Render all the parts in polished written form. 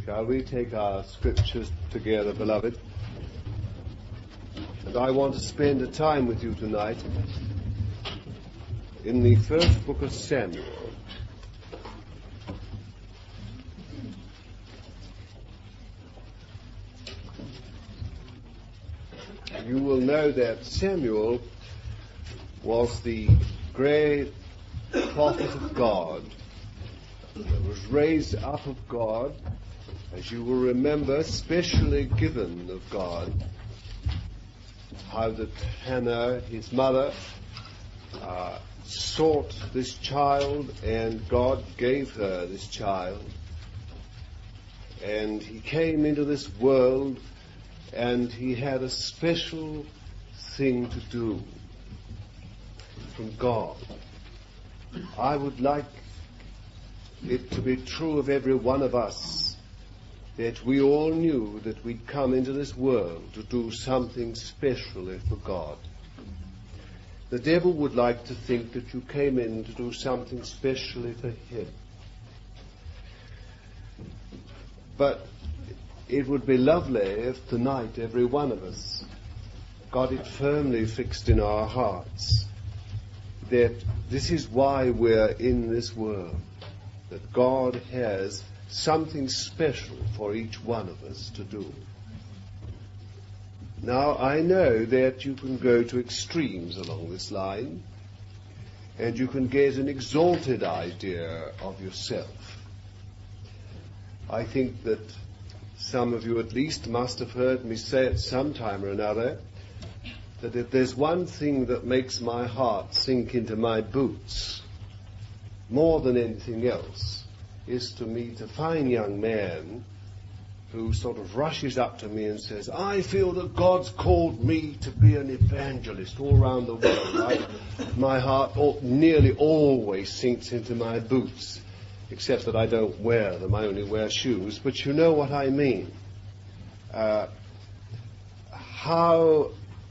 Shall we take our scriptures together, beloved? And I want to spend a time with you tonight in the first book of Samuel. You will know that Samuel was the great prophet of God that was raised up of God, as you will remember, specially given of God. How that Hannah, his mother, sought this child, and God gave her this child. And he came into this world, and he had a special thing to do from God. I would like it to be true of every one of us that we all knew that we'd come into this world to do something specially for God. The devil would like to think that you came in to do something specially for him. But it would be lovely if tonight every one of us got it firmly fixed in our hearts that this is why we're in this world, that God has something special for each one of us to do. Now, I know that you can go to extremes along this line, and you can get an exalted idea of yourself. I think that some of you at least must have heard me say at some time or another that if there's one thing that makes my heart sink into my boots more than anything else, is to meet a fine young man who sort of rushes up to me and says, I feel that God's called me to be an evangelist all around the world. My heart nearly always sinks into my boots, except that I don't wear them, I only wear shoes, but you know what I mean. How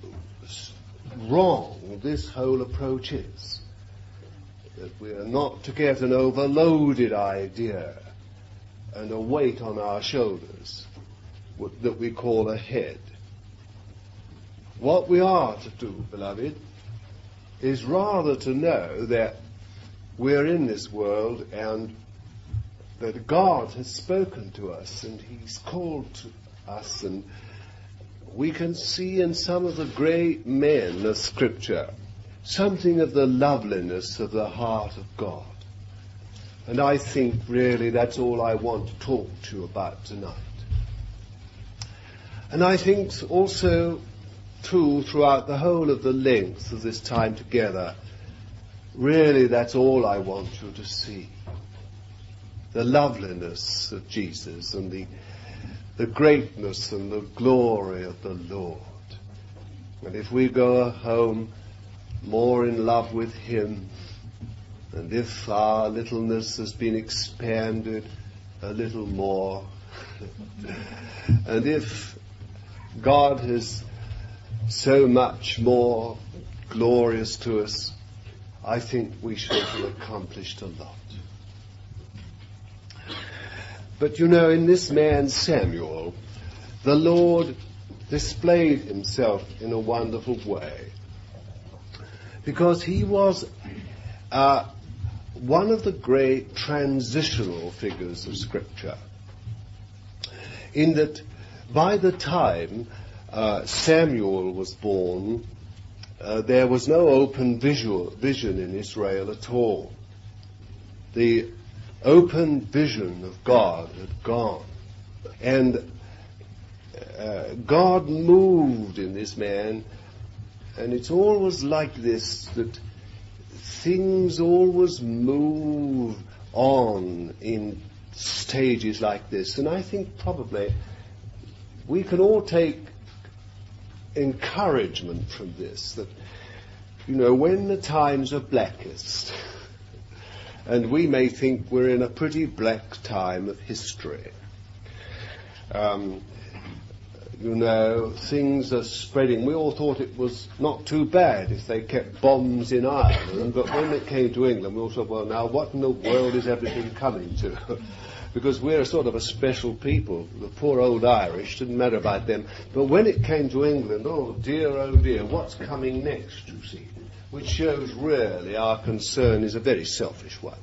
wrong this whole approach is. That we are not to get an overloaded idea and a weight on our shoulders that we call a head. What we are to do, beloved, is rather to know that we're in this world and that God has spoken to us and He's called to us, and we can see in some of the great men of Scripture something of the loveliness of the heart of God. And I think really that's all I want to talk to you about tonight. And I think also, too, throughout the whole of the length of this time together, really that's all I want you to see. The loveliness of Jesus and the greatness and the glory of the Lord. And if we go home more in love with Him, and if our littleness has been expanded a little more, and if God is so much more glorious to us, I think we should have accomplished a lot. But you know, in this man Samuel, the Lord displayed Himself in a wonderful way, because he was one of the great transitional figures of Scripture, in that by the time Samuel was born, there was no open vision in Israel at all. The open vision of God had gone, and God moved in this man. And it's always like this, that things always move on in stages like this. And I think probably we can all take encouragement from this, that, you know, when the times are blackest, and we may think we're in a pretty black time of history, you know, things are spreading. We all thought it was not too bad if they kept bombs in Ireland, but when it came to England, we all thought, well, now what in the world is everything coming to? because we're a sort of a special people. The poor old Irish, didn't matter about them. But when it came to England, oh dear, what's coming next, you see? Which shows really our concern is a very selfish one.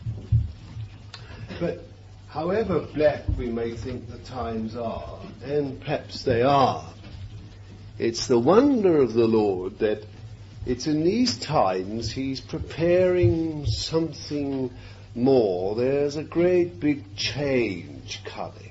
But however black we may think the times are, and perhaps they are, it's the wonder of the Lord that it's in these times He's preparing something more. There's a great big change coming.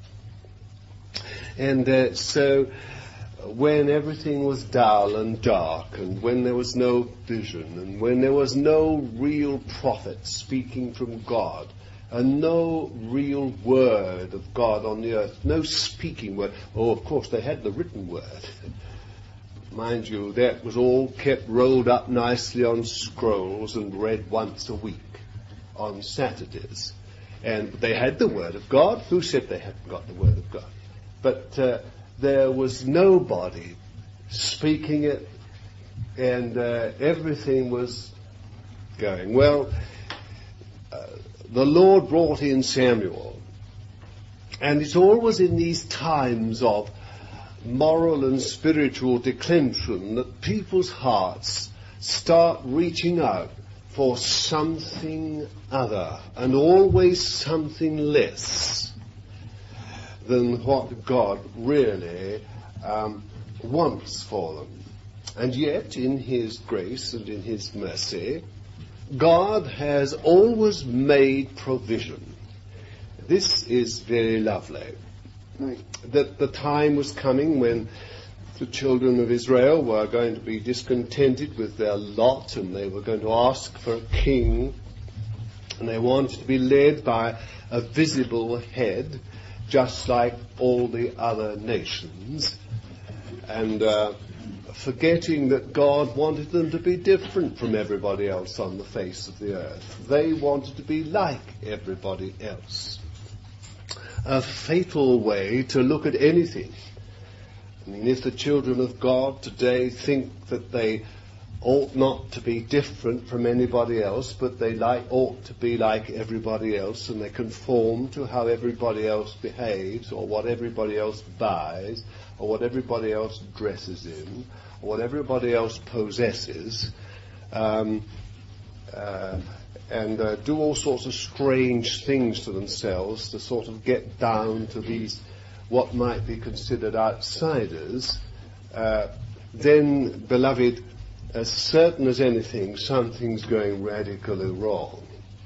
And so when everything was dull and dark, and when there was no vision, and when there was no real prophet speaking from God, and no real word of God on the earth, no speaking word. Oh, of course, they had the written word. Mind you, that was all kept rolled up nicely on scrolls and read once a week on Saturdays. And they had the word of God. Who said they hadn't got the word of God? But there was nobody speaking it, and everything was going. Well, the Lord brought in Samuel, and it's always in these times of moral and spiritual declension that people's hearts start reaching out for something other, and always something less than what God really wants for them. And yet, in His grace and in His mercy, God has always made provision. This is very lovely. That the time was coming when the children of Israel were going to be discontented with their lot, and they were going to ask for a king, and they wanted to be led by a visible head, just like all the other nations, and forgetting that God wanted them to be different from everybody else on the face of the earth. They wanted to be like everybody else. A fatal way to look at anything. I mean, if the children of God today think that they ought not to be different from anybody else, but they ought to be like everybody else, and they conform to how everybody else behaves, or what everybody else buys, or what everybody else dresses in, or what everybody else possesses, and do all sorts of strange things to themselves to sort of get down to these what might be considered outsiders, then, beloved, as certain as anything, something's going radically wrong.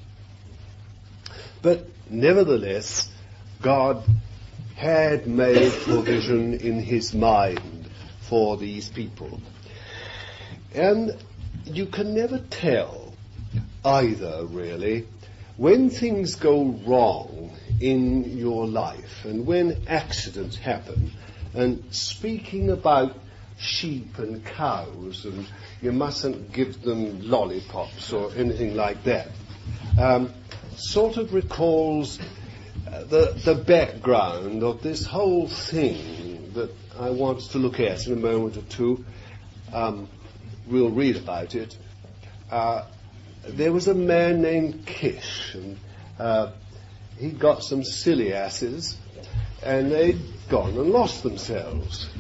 But nevertheless, God had made provision in His mind for these people. And you can never tell either, really, when things go wrong in your life and when accidents happen. And speaking about sheep and cows, and you mustn't give them lollipops or anything like that, sort of recalls the background of this whole thing that I want to look at in a moment or two. We'll read about it. There was a man named Kish, and he got some silly asses, and they'd gone and lost themselves.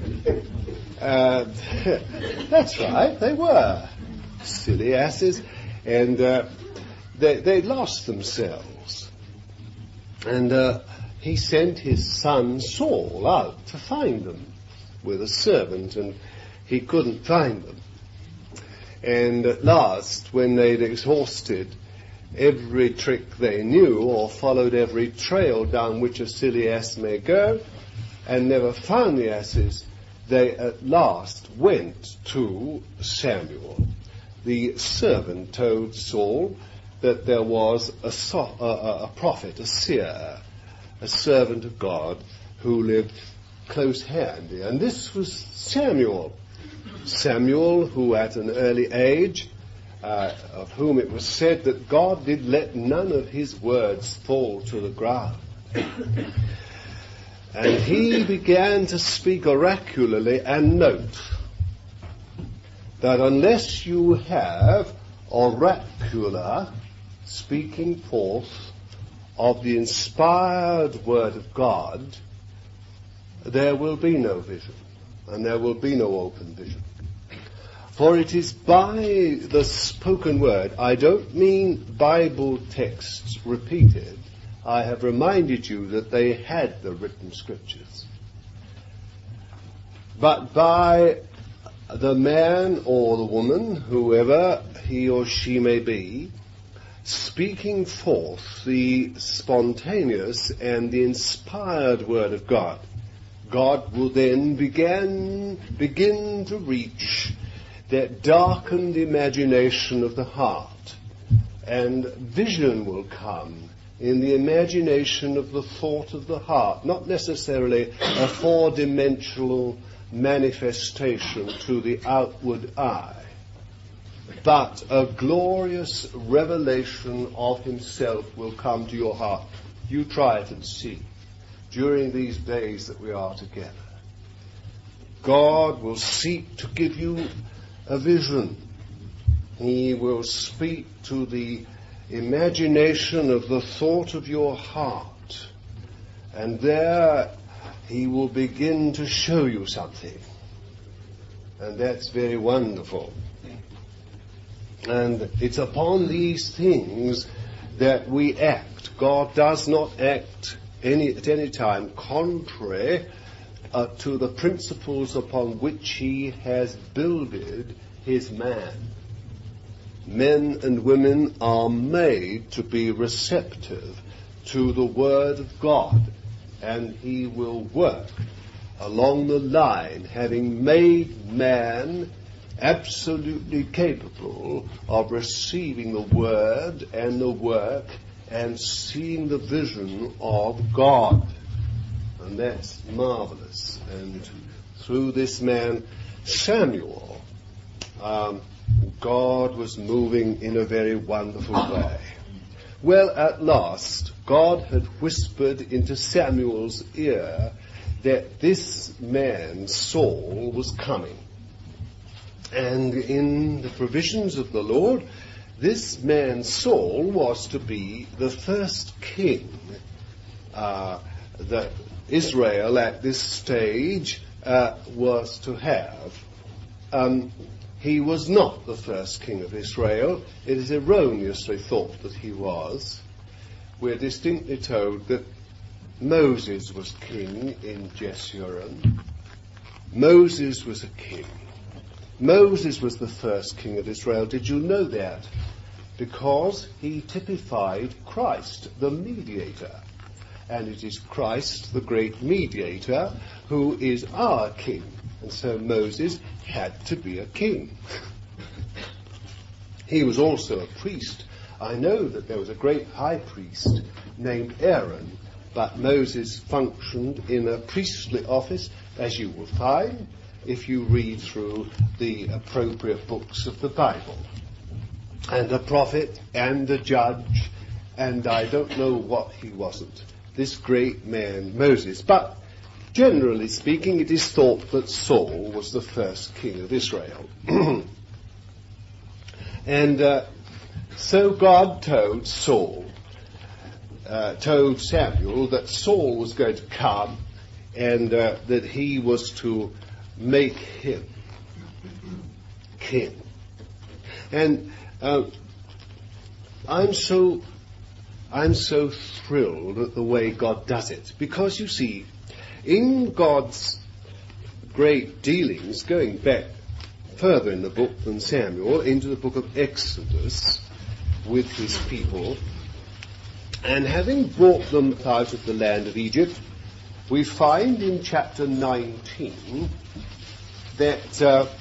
That's right, they were silly asses, and they lost themselves. And he sent his son Saul out to find them with a servant, and he couldn't find them. And at last, when they'd exhausted every trick they knew, or followed every trail down which a silly ass may go, and never found the asses, they at last went to Samuel. The servant told Saul that there was a prophet, a seer, a servant of God, who lived close handy. And this was Samuel. Samuel, who at an early age, of whom it was said that God did let none of his words fall to the ground. And he began to speak oracularly, and note that unless you have oracular speaking forth of the inspired Word of God, there will be no vision, and there will be no open vision. For it is by the spoken word, I don't mean Bible texts repeated. I have reminded you that they had the written scriptures. But by the man or the woman, whoever he or she may be, speaking forth the spontaneous and the inspired word of God, God will then begin to reach that darkened imagination of the heart, and vision will come in the imagination of the thought of the heart, not necessarily a four-dimensional manifestation to the outward eye, but a glorious revelation of himself will come to your heart. You try it and see during these days that we are together. God will seek to give you a vision. He will speak to the imagination of the thought of your heart, and there he will begin to show you something, and that's very wonderful. And it's upon these things that we act. God does not act at any time contrary to the principles upon which he has builded his man. Men and women are made to be receptive to the Word of God, and he will work along the line, having made man absolutely capable of receiving the Word and the work and seeing the vision of God. And that's marvelous. And through this man, Samuel, God was moving in a very wonderful way. Well, at last, God had whispered into Samuel's ear that this man, Saul, was coming. And in the provisions of the Lord, this man, Saul, was to be the first king that Israel at this stage was to have. He was not the first king of Israel. It is erroneously thought that he was. We're distinctly told that Moses was king in Jeshurun. Moses was a king. Moses was the first king of Israel. Did you know that? Because he typified Christ, the mediator. And it is Christ, the great mediator, who is our king. And so Moses had to be a king. He was also a priest. I know that there was a great high priest named Aaron, but Moses functioned in a priestly office, as you will find if you read through the appropriate books of the Bible. And a prophet and a judge, and I don't know what he wasn't. This great man, Moses. But generally speaking, it is thought that Saul was the first king of Israel. And so God told Samuel that Saul was going to come, and that he was to make him king. And I'm so thrilled at the way God does it, because you see, in God's great dealings, going back further in the book than Samuel, into the book of Exodus with his people, and having brought them out of the land of Egypt, we find in chapter 19 that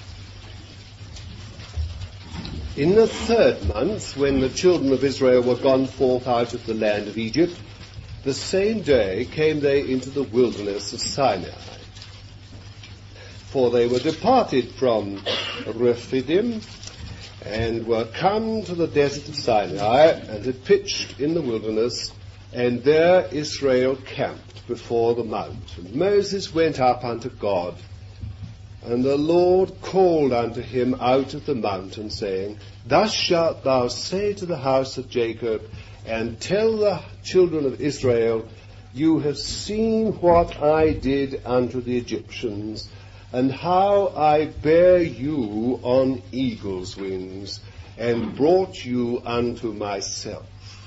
in the third month, when the children of Israel were gone forth out of the land of Egypt, the same day came they into the wilderness of Sinai. For they were departed from Rephidim, and were come to the desert of Sinai, and had pitched in the wilderness, and there Israel camped before the mount. And Moses went up unto God, and the Lord called unto him out of the mountain, saying, Thus shalt thou say to the house of Jacob, and tell the children of Israel, you have seen what I did unto the Egyptians, and how I bare you on eagle's wings, and brought you unto myself.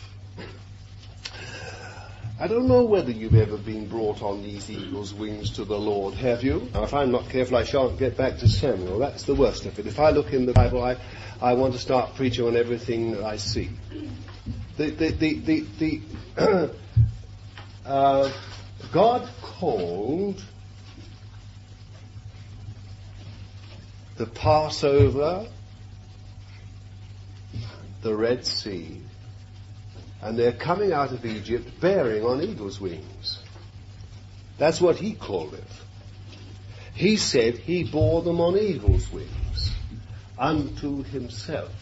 I don't know whether you've ever been brought on these eagle's wings to the Lord, have you? Now, if I'm not careful, I shan't get back to Samuel. That's the worst of it. If I look in the Bible, I want to start preaching on everything that I see. God called the Passover the Red Sea, and they're coming out of Egypt bearing on eagle's wings. That's what he called it. He said he bore them on eagle's wings unto himself.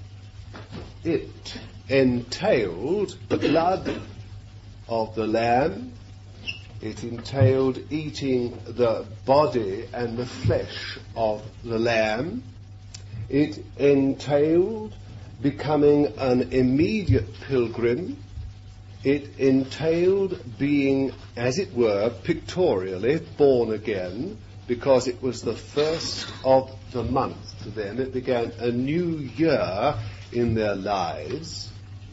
It entailed the blood of the lamb. It entailed eating the body and the flesh of the lamb. It entailed becoming an immediate pilgrim. It entailed being, as it were, pictorially born again, because it was the first of the month to them. It began a new year in their lives.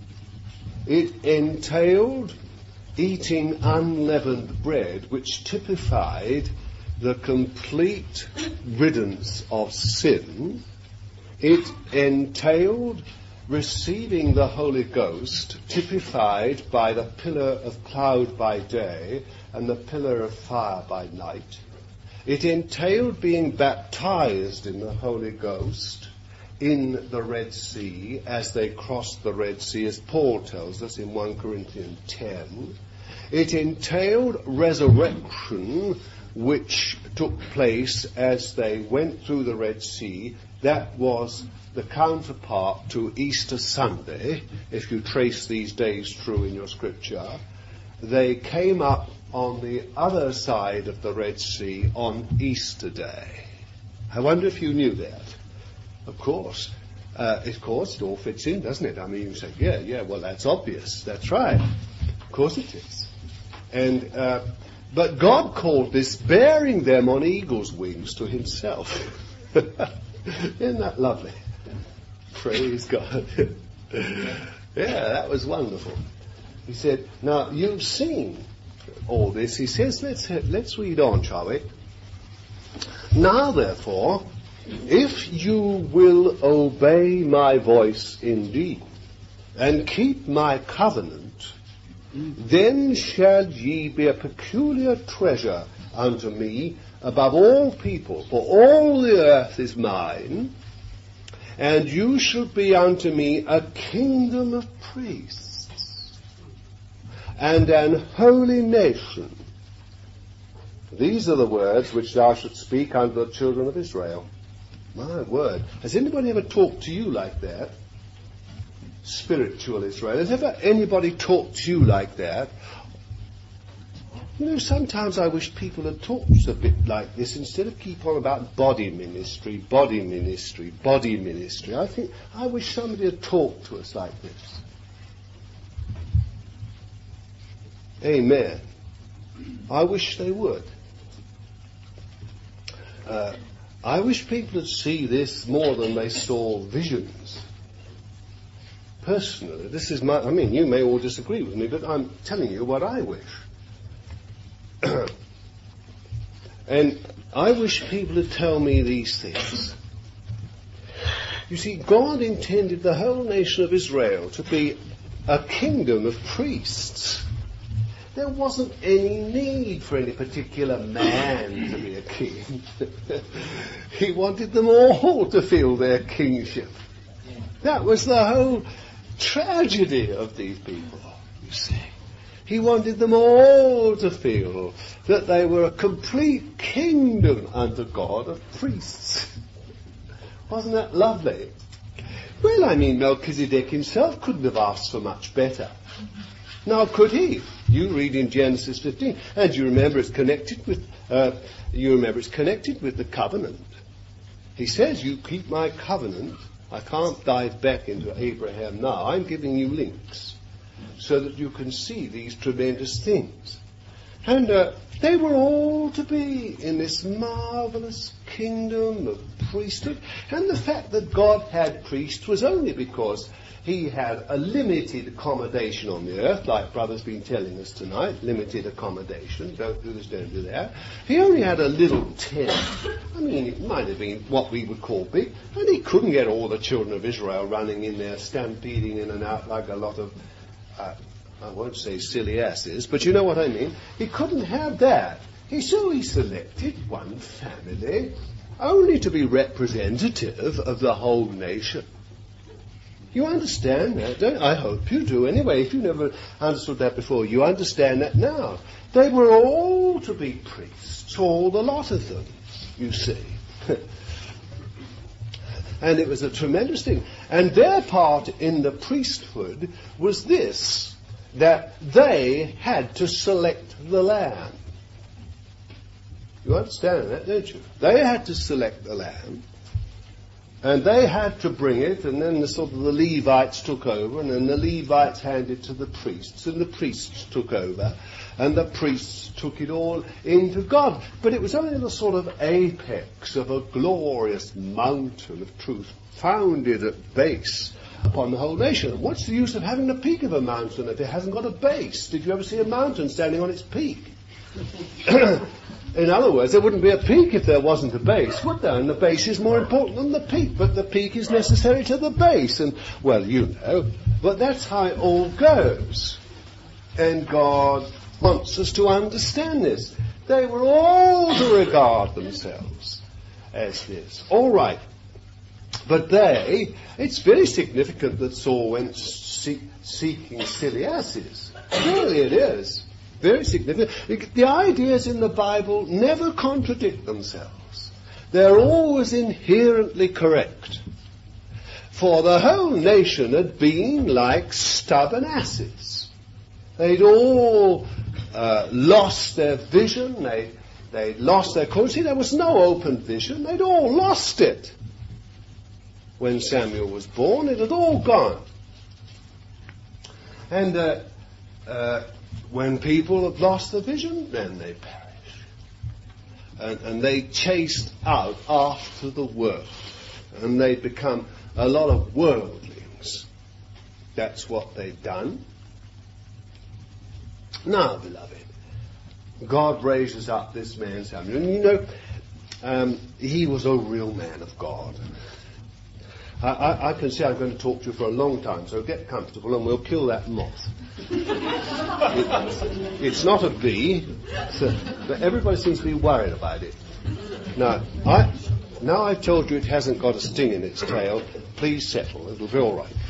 It entailed eating unleavened bread, which typified the complete riddance of sin. It entailed receiving the Holy Ghost, typified by the pillar of cloud by day and the pillar of fire by night. It entailed being baptized in the Holy Ghost in the Red Sea as they crossed the Red Sea, as Paul tells us in 1 Corinthians 10. It entailed resurrection, which took place as they went through the Red Sea. That was the counterpart to Easter Sunday, if you trace these days through in your scripture. They came up on the other side of the Red Sea on Easter Day. I wonder if you knew that. Of course. It all fits in, doesn't it? I mean, you say, yeah, well, that's obvious. That's right. Of course it is. And but God called this bearing them on eagle's wings to himself. Isn't that lovely? Praise God. Yeah, that was wonderful. He said, now you've seen all this. He says, let's read on, shall we? Now therefore, if you will obey my voice indeed, and keep my covenant, then shall ye be a peculiar treasure unto me above all people, for all the earth is mine, and you shall be unto me a kingdom of priests, and an holy nation. These are the words which thou shalt speak unto the children of Israel. My word. Has anybody ever talked to you like that? Spiritual Israel. Has ever anybody talked to you like that? You know, sometimes I wish people had talked a bit like this instead of keep on about body ministry, body ministry, body ministry. I wish somebody had talked to us like this. Amen. I wish they would. I wish people would see this more than they saw visions. Personally, this is you may all disagree with me, but I'm telling you what I wish. And I wish people would tell me these things. You see, God intended the whole nation of Israel to be a kingdom of priests. There wasn't any need for any particular man to be a king. He wanted them all to feel their kingship. That was the whole tragedy of these people, you see. He wanted them all to feel that they were a complete kingdom unto God of priests. Wasn't that lovely? Well, I mean, Melchizedek himself couldn't have asked for much better. Now, could he? You read in Genesis 15, and you remember it's connected with the covenant. He says, "You keep my covenant." I can't dive back into Abraham now. I'm giving you links. so that you can see these tremendous things. And they were all to be in this marvelous kingdom of priesthood. And the fact that God had priests was only because he had a limited accommodation on the earth, like Brother's been telling us tonight, limited accommodation, don't do this, don't do that. He only had a little tent. I mean, it might have been what we would call big, and he couldn't get all the children of Israel running in there, stampeding in and out like a lot of, I won't say silly asses, but you know what I mean. He couldn't have that. So he selected one family, only to be representative of the whole nation. You understand that, don't you? I hope you do. Anyway, if you never understood that before, you understand that now. They were all to be priests, all the lot of them, you see. And it was a tremendous thing. And their part in the priesthood was this, that they had to select the lamb. You understand that, don't you? They had to select the lamb. And they had to bring it, and then the Levites took over, and then the Levites handed it to the priests, and the priests took over, and the priests took it all into God. But it was only the sort of apex of a glorious mountain of truth, founded at base upon the whole nation. And what's the use of having the peak of a mountain if it hasn't got a base? Did you ever see a mountain standing on its peak? In other words, there wouldn't be a peak if there wasn't a base, would there? And the base is more important than the peak, but the peak is necessary to the base. And, well, you know, but that's how it all goes. And God wants us to understand this. They were all to regard themselves as this. All right. But it's very significant that Saul went seeking silly asses. Really it is. Very significant. The ideas in the Bible never contradict themselves. They're always inherently correct. For the whole nation had been like stubborn asses. They'd all lost their vision. They'd lost their course. There was no open vision. They'd all lost it. When Samuel was born, it had all gone. And when people have lost the vision, then they perish. And they chased out after the world. And they become a lot of worldlings. That's what they've done. Now, beloved, God raises up this man Samuel. And you know, he was a real man of God. I can see I'm going to talk to you for a long time, so get comfortable and we'll kill that moth. It's not a bee, but everybody seems to be worried about it. Now I've told you it hasn't got a sting in its tail. Please settle, it'll be all right.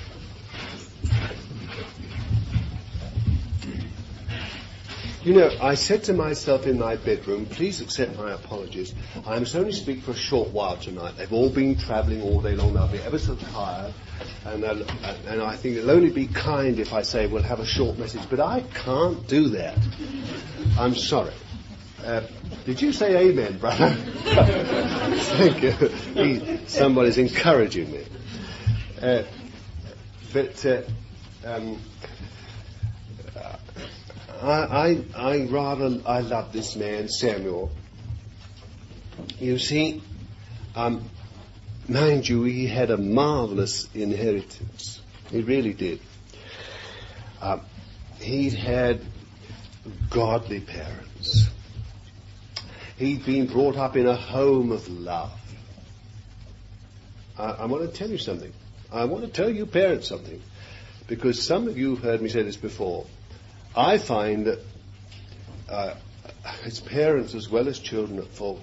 You know, I said to myself in my bedroom, please accept my apologies. I must only speak for a short while tonight. They've all been travelling all day long. They'll be ever so tired. And I think it'll only be kind if I say we'll have a short message. But I can't do that. I'm sorry. Did you say amen, brother? Thank you. Somebody's encouraging me. I love this man, Samuel. You see, mind you, he had a marvelous inheritance. He really did. He'd had godly parents. He'd been brought up in a home of love. I want to tell you something. I want to tell you parents something. Because some of you have heard me say this before. I find that it's parents as well as children at fault.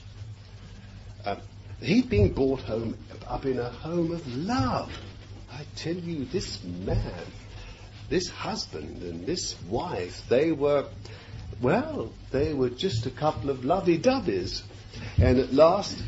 He'd been brought up in a home of love. I tell you, this man, this husband and this wife, they were just a couple of lovey-doveys. And at last,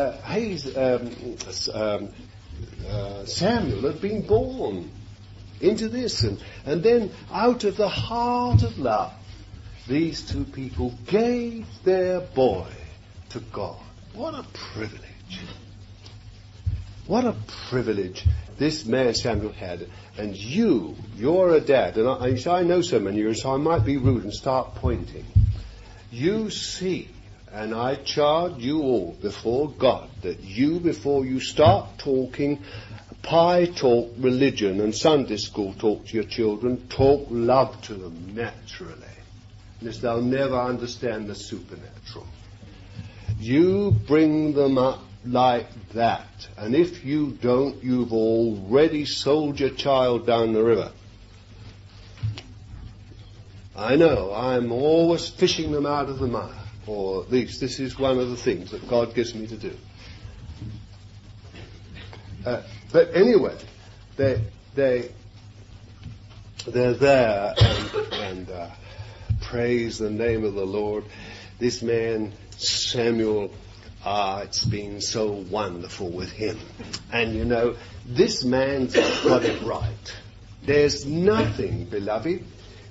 Samuel had been born into this, and then out of the heart of love, these two people gave their boy to God. What a privilege. What a privilege this man Samuel had. And you're a dad. And I know so many of you, so I might be rude and start pointing. You see, and I charge you all before God, that you, before you start talking pie talk religion and Sunday school talk to your children, talk love to them naturally. Because they'll never understand the supernatural. You bring them up like that. And if you don't, you've already sold your child down the river. I know, I'm always fishing them out of the mire. Or at least this is one of the things that God gives me to do. But anyway, they're there and praise the name of the Lord. This man, Samuel, it's been so wonderful with him. And you know, this man's got it right. There's nothing, beloved,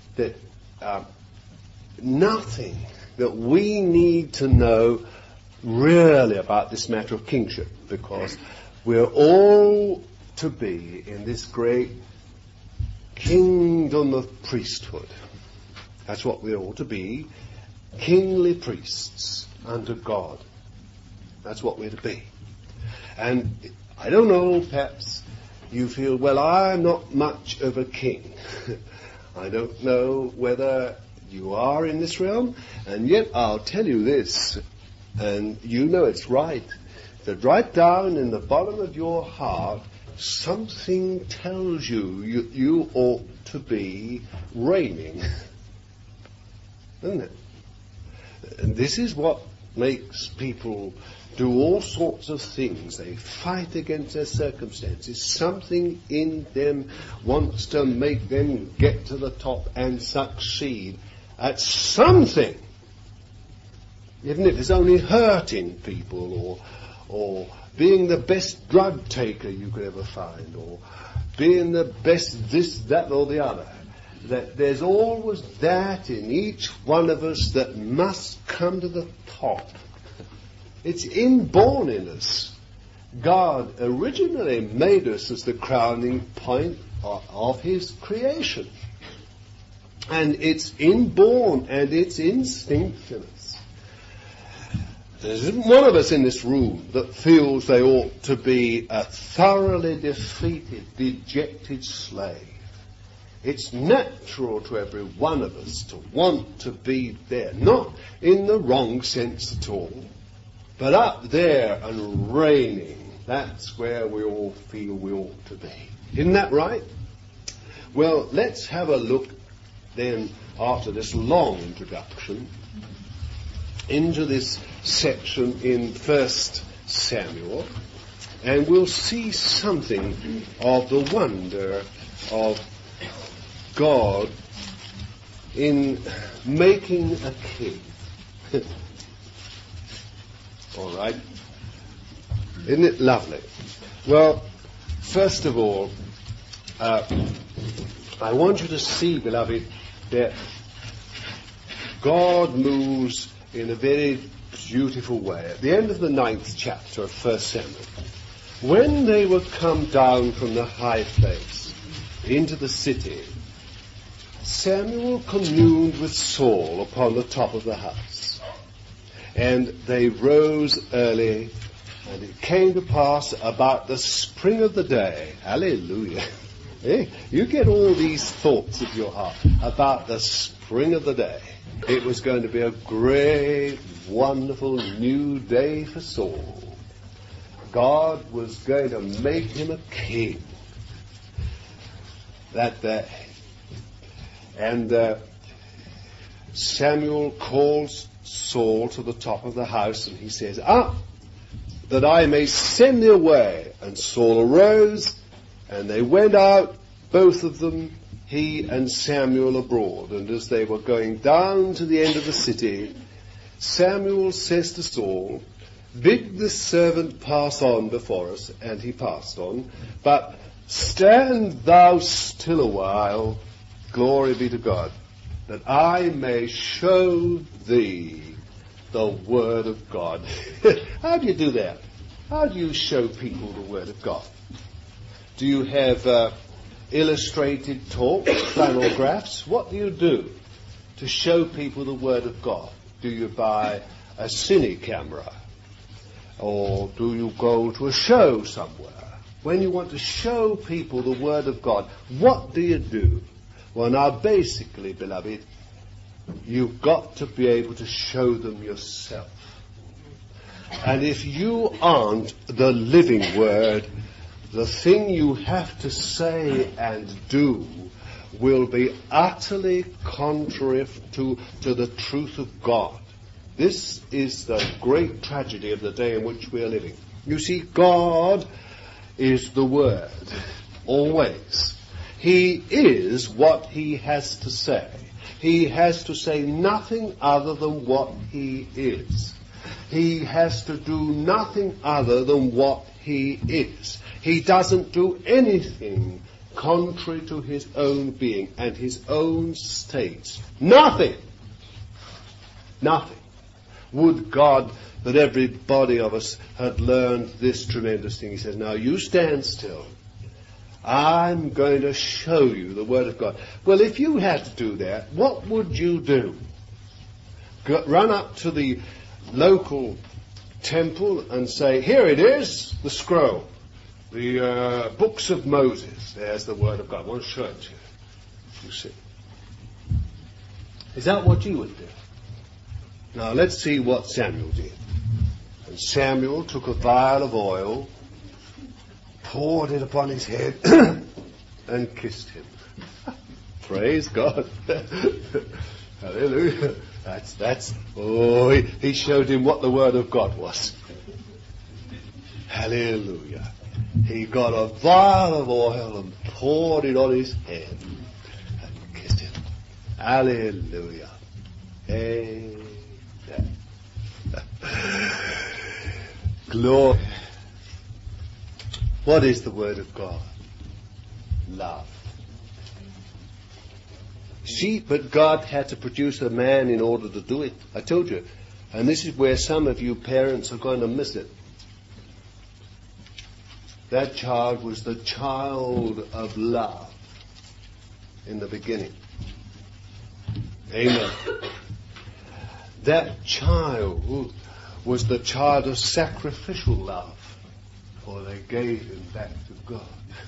nothing that we need to know really about this matter of kingship, because we're all to be in this great kingdom of priesthood. That's what we're all to be, kingly priests unto God. That's what we're to be. And I don't know, perhaps you feel, well, I'm not much of a king. I don't know whether you are in this realm, and yet I'll tell you this, and you know it's right, that right down in the bottom of your heart, something tells you ought to be reigning. Isn't it? And this is what makes people do all sorts of things. They fight against their circumstances. Something in them wants to make them get to the top and succeed at something. Even if it's only hurting people or being the best drug taker you could ever find, or being the best this, that, or the other. That there's always that in each one of us that must come to the top. It's inborn in us. God originally made us as the crowning point of His creation. And it's inborn and it's instinct in us. There isn't one of us in this room that feels they ought to be a thoroughly defeated, dejected slave. It's natural to every one of us to want to be there, not in the wrong sense at all, but up there and reigning. That's where we all feel we ought to be. Isn't that right? Well, let's have a look then, after this long introduction, into this section in 1 Samuel, and we'll see something of the wonder of God in making a king. All right? Isn't it lovely? Well, first of all, I want you to see, beloved, that God moves in a very beautiful way. At the end of the 9th chapter of 1 Samuel, when they were come down from the high place into the city, Samuel communed with Saul upon the top of the house. And they rose early, and it came to pass about the spring of the day. Hallelujah. You get all these thoughts of your heart about the spring of the day. It was going to be a great, wonderful new day for Saul. God was going to make him a king that day. And Samuel calls Saul to the top of the house, and he says, "Up, that I may send thee away." And Saul arose, and they went out, both of them, he and Samuel, abroad. And as they were going down to the end of the city, Samuel says to Saul, "Bid the servant pass on before us." And he passed on. "But stand thou still a while, glory be to God, that I may show thee the word of God." How do you do that? How do you show people the Word of God? Do you have illustrated talks, flannel graphs? What do you do to show people the Word of God? Do you buy a cine camera? Or do you go to a show somewhere? When you want to show people the Word of God, what do you do? Well, now basically, beloved, you've got to be able to show them yourself. And if you aren't the living Word, the thing you have to say and do will be utterly contrary to the truth of God. This is the great tragedy of the day in which we are living. You see, God is the Word, always. He is what He has to say. He has to say nothing other than what He is. He has to do nothing other than what He is. He doesn't do anything contrary to His own being and His own state. Nothing. Nothing. Would God that everybody of us had learned this tremendous thing. He says, now you stand still. I'm going to show you the Word of God. Well, if you had to do that, what would you do? Run up to the local temple and say, here it is, the scroll, the books of Moses. There's the Word of God. I want to show it to you. You see. Is that what you would do? Now let's see what Samuel did. And Samuel took a vial of oil, poured it upon his head, and kissed him. Praise God. Hallelujah. He showed him what the Word of God was. Hallelujah. He got a vial of oil and poured it on his head and kissed him. Hallelujah. Amen. Glory. What is the Word of God? Love. See, but God had to produce a man in order to do it. I told you. And this is where some of you parents are going to miss it. That child was the child of love in the beginning. Amen. That child was the child of sacrificial love, for they gave him back to God.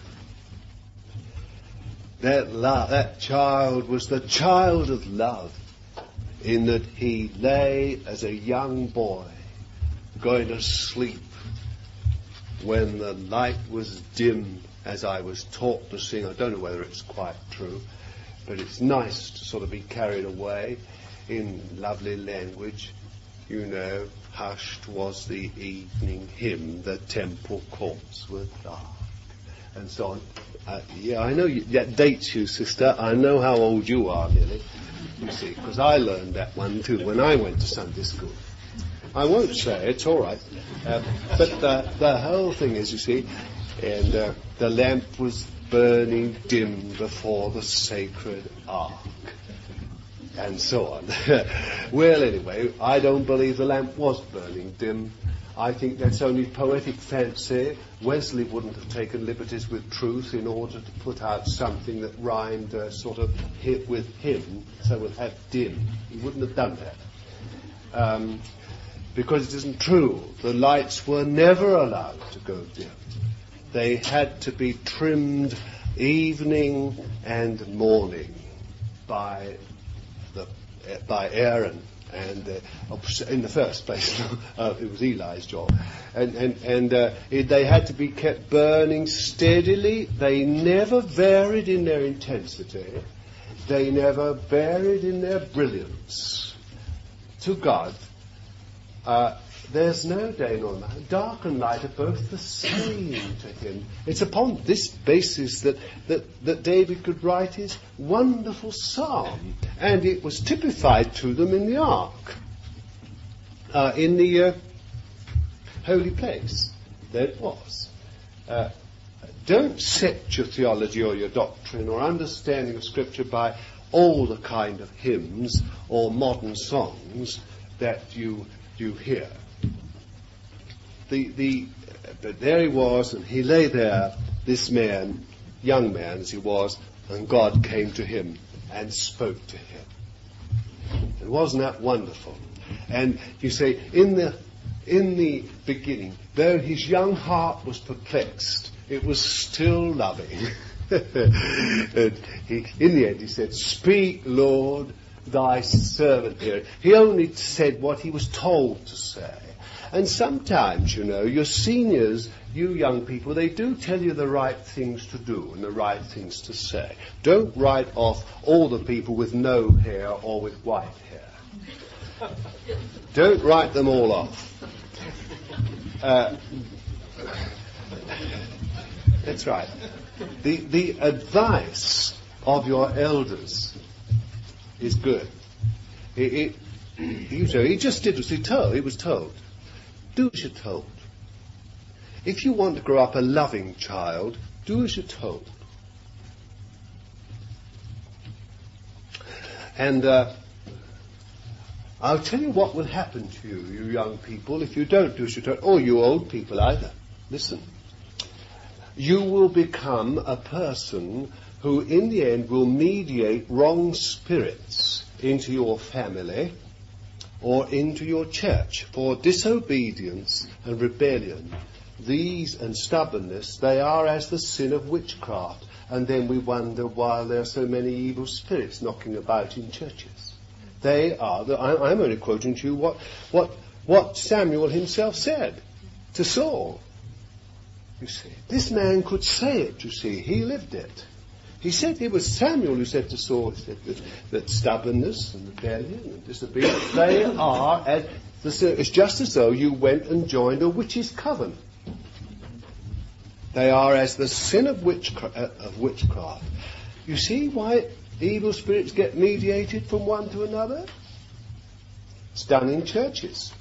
That child was the child of love, in that he lay as a young boy, going to sleep when the light was dim, as I was taught to sing. I don't know whether it's quite true, but it's nice to sort of be carried away in lovely language. You know, hushed was the evening hymn, the temple courts were dark, and so on. Yeah, I know that dates you, sister. I know how old you are, nearly. You see, because I learned that one too when I went to Sunday school. I won't say it's all right, but the whole thing is, you see, and the lamp was burning dim before the sacred ark, and so on. Well, anyway, I don't believe the lamp was burning dim. I think that's only poetic fancy. Wesley wouldn't have taken liberties with truth in order to put out something that rhymed sort of hit with him, so we'll have dim. He wouldn't have done that. Because it isn't true. The lights were never allowed to go dim. They had to be trimmed evening and morning by Aaron. And in the first place, it was Eli's job, and they had to be kept burning steadily. They never varied in their intensity. They never varied in their brilliance. To God, there's no day nor night. Dark and light are both the same to him. It's upon this basis that David could write his wonderful psalm. And it was typified to them in the ark, in the holy place. There it was. Don't set your theology or your doctrine or understanding of Scripture by all the kind of hymns or modern songs that you hear. but there he was, and he lay there, this man, young man as he was, and God came to him and spoke to him. And wasn't that wonderful? And you say, in the beginning, though his young heart was perplexed, it was still loving. And in the end he said, "Speak, Lord, thy servant heareth." He only said what he was told to say. And sometimes, your seniors, you young people, they do tell you the right things to do and the right things to say. Don't write off all the people with no hair or with white hair. Don't write them all off. That's right. The advice of your elders is good. He just did as he was told. Do as you're told. If you want to grow up a loving child, do as you're told. And I'll tell you what will happen to you, you young people, if you don't do as you're told, or you old people either. Listen. You will become a person who in the end will mediate wrong spirits into your family or into your church. For disobedience and rebellion, these and stubbornness, they are as the sin of witchcraft. And then we wonder why there are so many evil spirits knocking about in churches. They are, I'm only quoting to you what Samuel himself said to Saul. You see, this man could say it, you see. He lived it. He said, it was Samuel who said to Saul, he said that stubbornness and rebellion and disobedience, they are as the sin. It's just as though you went and joined a witch's coven. They are as the sin of witchcraft. You see why evil spirits get mediated from one to another? It's done in churches.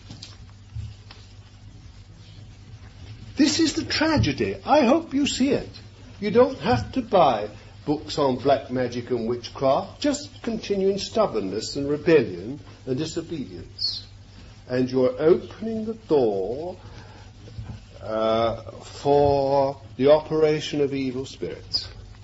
This is the tragedy. I hope you see it. You don't have to buy books on black magic and witchcraft. Just continue in stubbornness and rebellion and disobedience. And you're opening the door for the operation of evil spirits.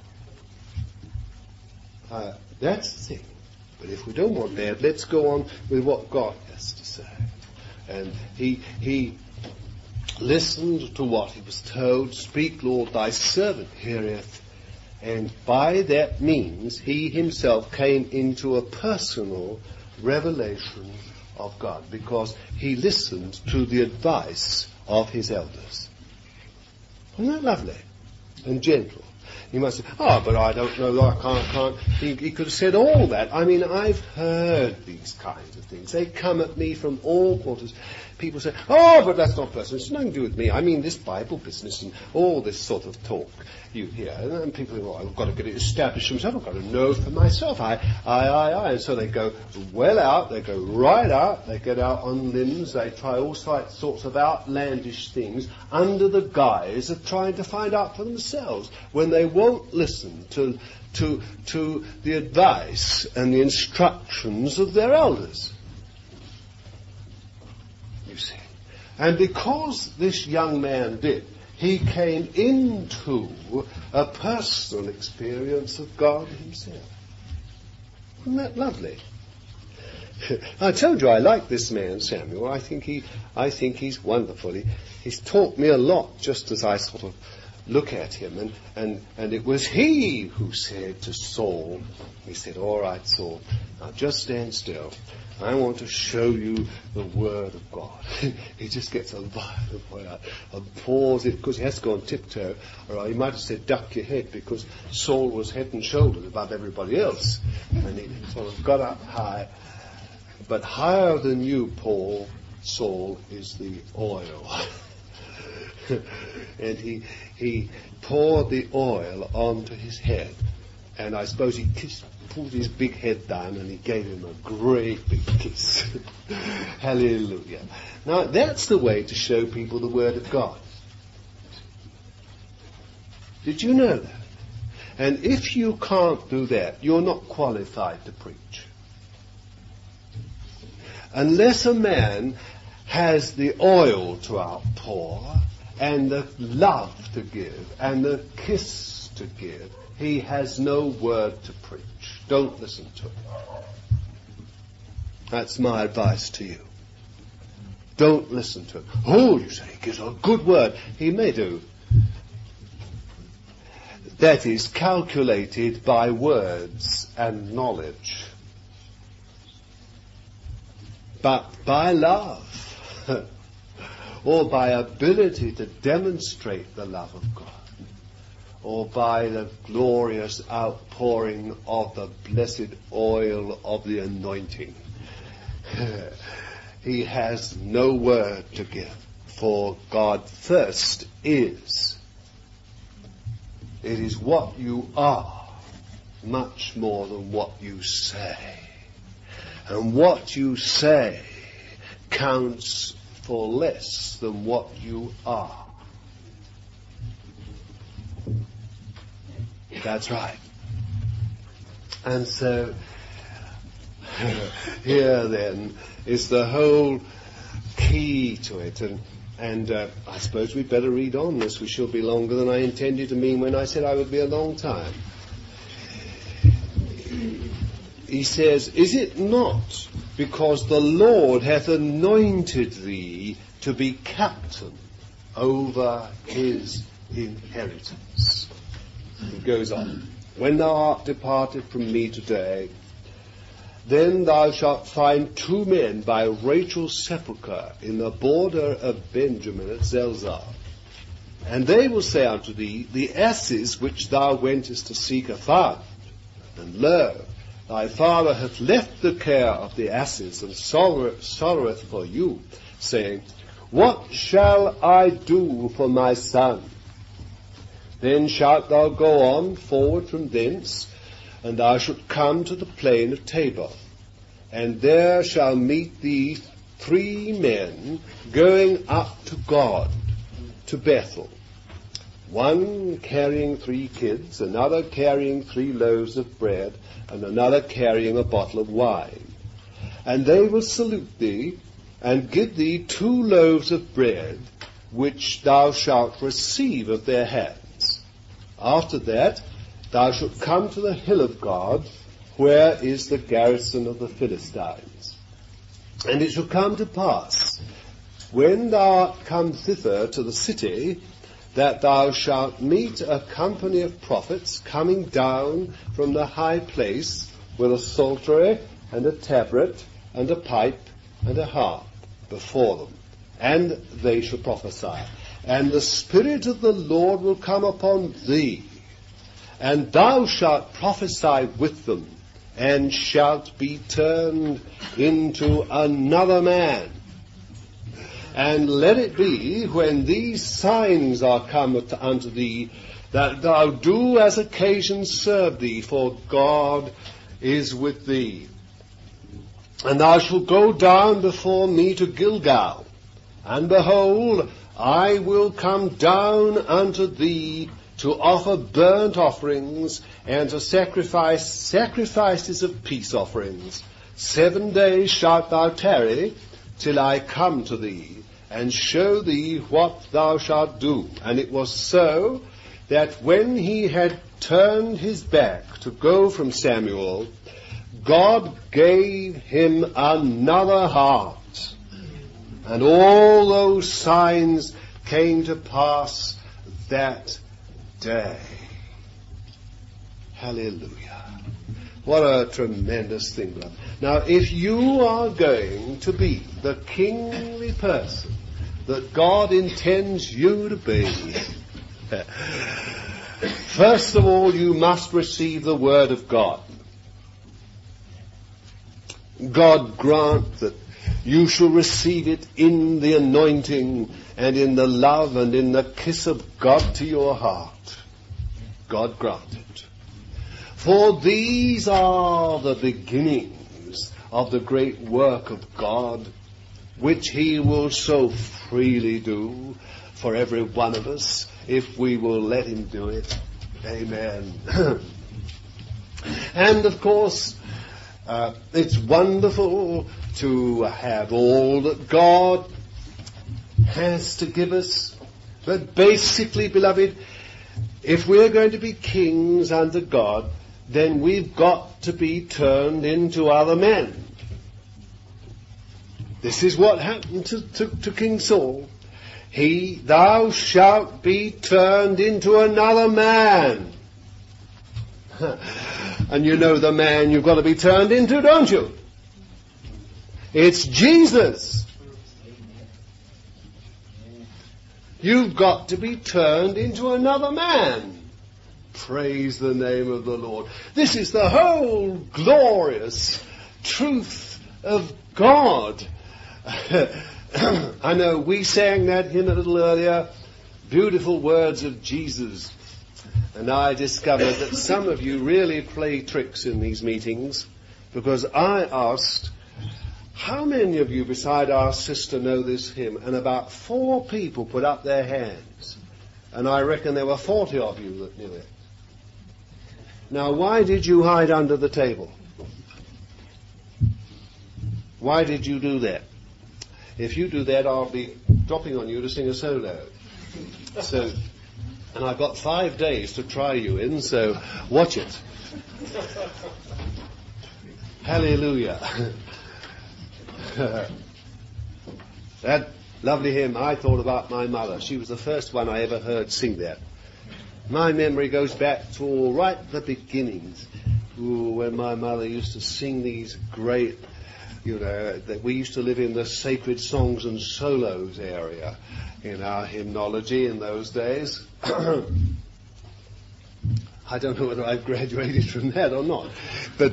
That's the thing. But if we don't want that, let's go on with what God has to say. And he listened to what he was told. "Speak, Lord, thy servant heareth." And by that means, he himself came into a personal revelation of God, because he listened to the advice of his elders. Isn't that lovely and gentle? You must say, "Oh, but I don't know, I can't." He could have said all that. I mean, I've heard these kinds of things. They come at me from all quarters. People say, "Oh, but that's not personal. It's nothing to do with me. I mean this Bible business and all this sort of talk you hear." And people think, "Oh, I've got to get it established for myself. I've got to know for myself. I. And so they go well out. They go right out. They get out on limbs. They try all sorts of outlandish things under the guise of trying to find out for themselves, when they won't listen to the advice and the instructions of their elders. You see. And because this young man did, he came into a personal experience of God himself. Isn't that lovely? I told you I like this man, Samuel. I think he's wonderful. He's taught me a lot, just as I sort of look at him. And it was he who said to Saul, he said, "All right, Saul, now just stand still. I want to show you the Word of God." He just gets a violent way out and pours it, because he has to go on tiptoe, or he might have said duck your head, because Saul was head and shoulders above everybody else. And he sort of got up high. But higher than you, Saul, is the oil. And he poured the oil onto his head. And I suppose he pulled his big head down and he gave him a great big kiss. Hallelujah. Now, that's the way to show people the Word of God. Did you know that? And if you can't do that, you're not qualified to preach. Unless a man has the oil to outpour, and the love to give, and the kiss to give. He has no word to preach. Don't listen to him. That's my advice to you. Don't listen to him. Oh, you say he gives a good word. He may do. That is calculated by words and knowledge. But by love, or by ability to demonstrate the love of God, or by the glorious outpouring of the blessed oil of the anointing, he has no word to give. For God first is. It is what you are, much more than what you say. And what you say counts for less than what you are. That's right. And so, here then is the whole key to it. And I suppose we'd better read on, lest we shall be longer than I intended to mean when I said I would be a long time. He says, is it not because the Lord hath anointed thee to be captain over his inheritance? He goes on. When thou art departed from me today, then thou shalt find 2 men by Rachel's sepulchre in the border of Benjamin at Zelzah. And they will say unto thee, the asses which thou wentest to seek are found. And lo, thy father hath left the care of the asses, and sorroweth for you, saying, what shall I do for my son? Then shalt thou go on forward from thence, and thou shalt come to the plain of Tabor, and there shall meet thee 3 men going up to God, to Bethel, one carrying 3 kids, another carrying 3 loaves of bread, and another carrying a bottle of wine. And they will salute thee, and give thee 2 loaves of bread, which thou shalt receive of their hands. After that, thou shalt come to the hill of God, where is the garrison of the Philistines. And it shall come to pass, when thou art come thither to the city, that thou shalt meet a company of prophets coming down from the high place with a psaltery and a tabret and a pipe and a harp before them, and they shall prophesy. And the Spirit of the Lord will come upon thee, and thou shalt prophesy with them, and shalt be turned into another man. And let it be, when these signs are come unto thee, that thou do as occasion serve thee, for God is with thee. And thou shalt go down before me to Gilgal, and behold, I will come down unto thee to offer burnt offerings, and to sacrifice sacrifices of peace offerings. 7 days shalt thou tarry, till I come to thee, and show thee what thou shalt do. And it was so, that when he had turned his back to go from Samuel, God gave him another heart. And all those signs came to pass that day. Hallelujah. What a tremendous thing, beloved. Now, if you are going to be the kingly person that God intends you to be, first of all, you must receive the Word of God. God grant that you shall receive it in the anointing and in the love and in the kiss of God to your heart. God grant it. For these are the beginnings of the great work of God, which he will so freely do for every one of us, if we will let him do it. Amen. And of course, it's wonderful to have all that God has to give us. But basically, beloved, if we're going to be kings under God, then we've got to be turned into other men. This is what happened to King Saul. Thou shalt be turned into another man. And you know the man you've got to be turned into, don't you? It's Jesus. You've got to be turned into another man. Praise the name of the Lord. This is the whole glorious truth of God. I know we sang that hymn a little earlier, beautiful words of Jesus. And I discovered that some of you really play tricks in these meetings, because I asked, how many of you beside our sister know this hymn? And about 4 people put up their hands. And I reckon there were 40 of you that knew it. Now, why did you hide under the table? Why did you do that? If you do that, I'll be dropping on you to sing a solo. And I've got 5 days to try you in, so watch it. Hallelujah. That lovely hymn, I thought about my mother. She was the first one I ever heard sing that. My memory goes back to right the beginnings, when my mother used to sing these great, that we used to live in the sacred songs and solos area in our hymnology in those days. I don't know whether I've graduated from that or not, but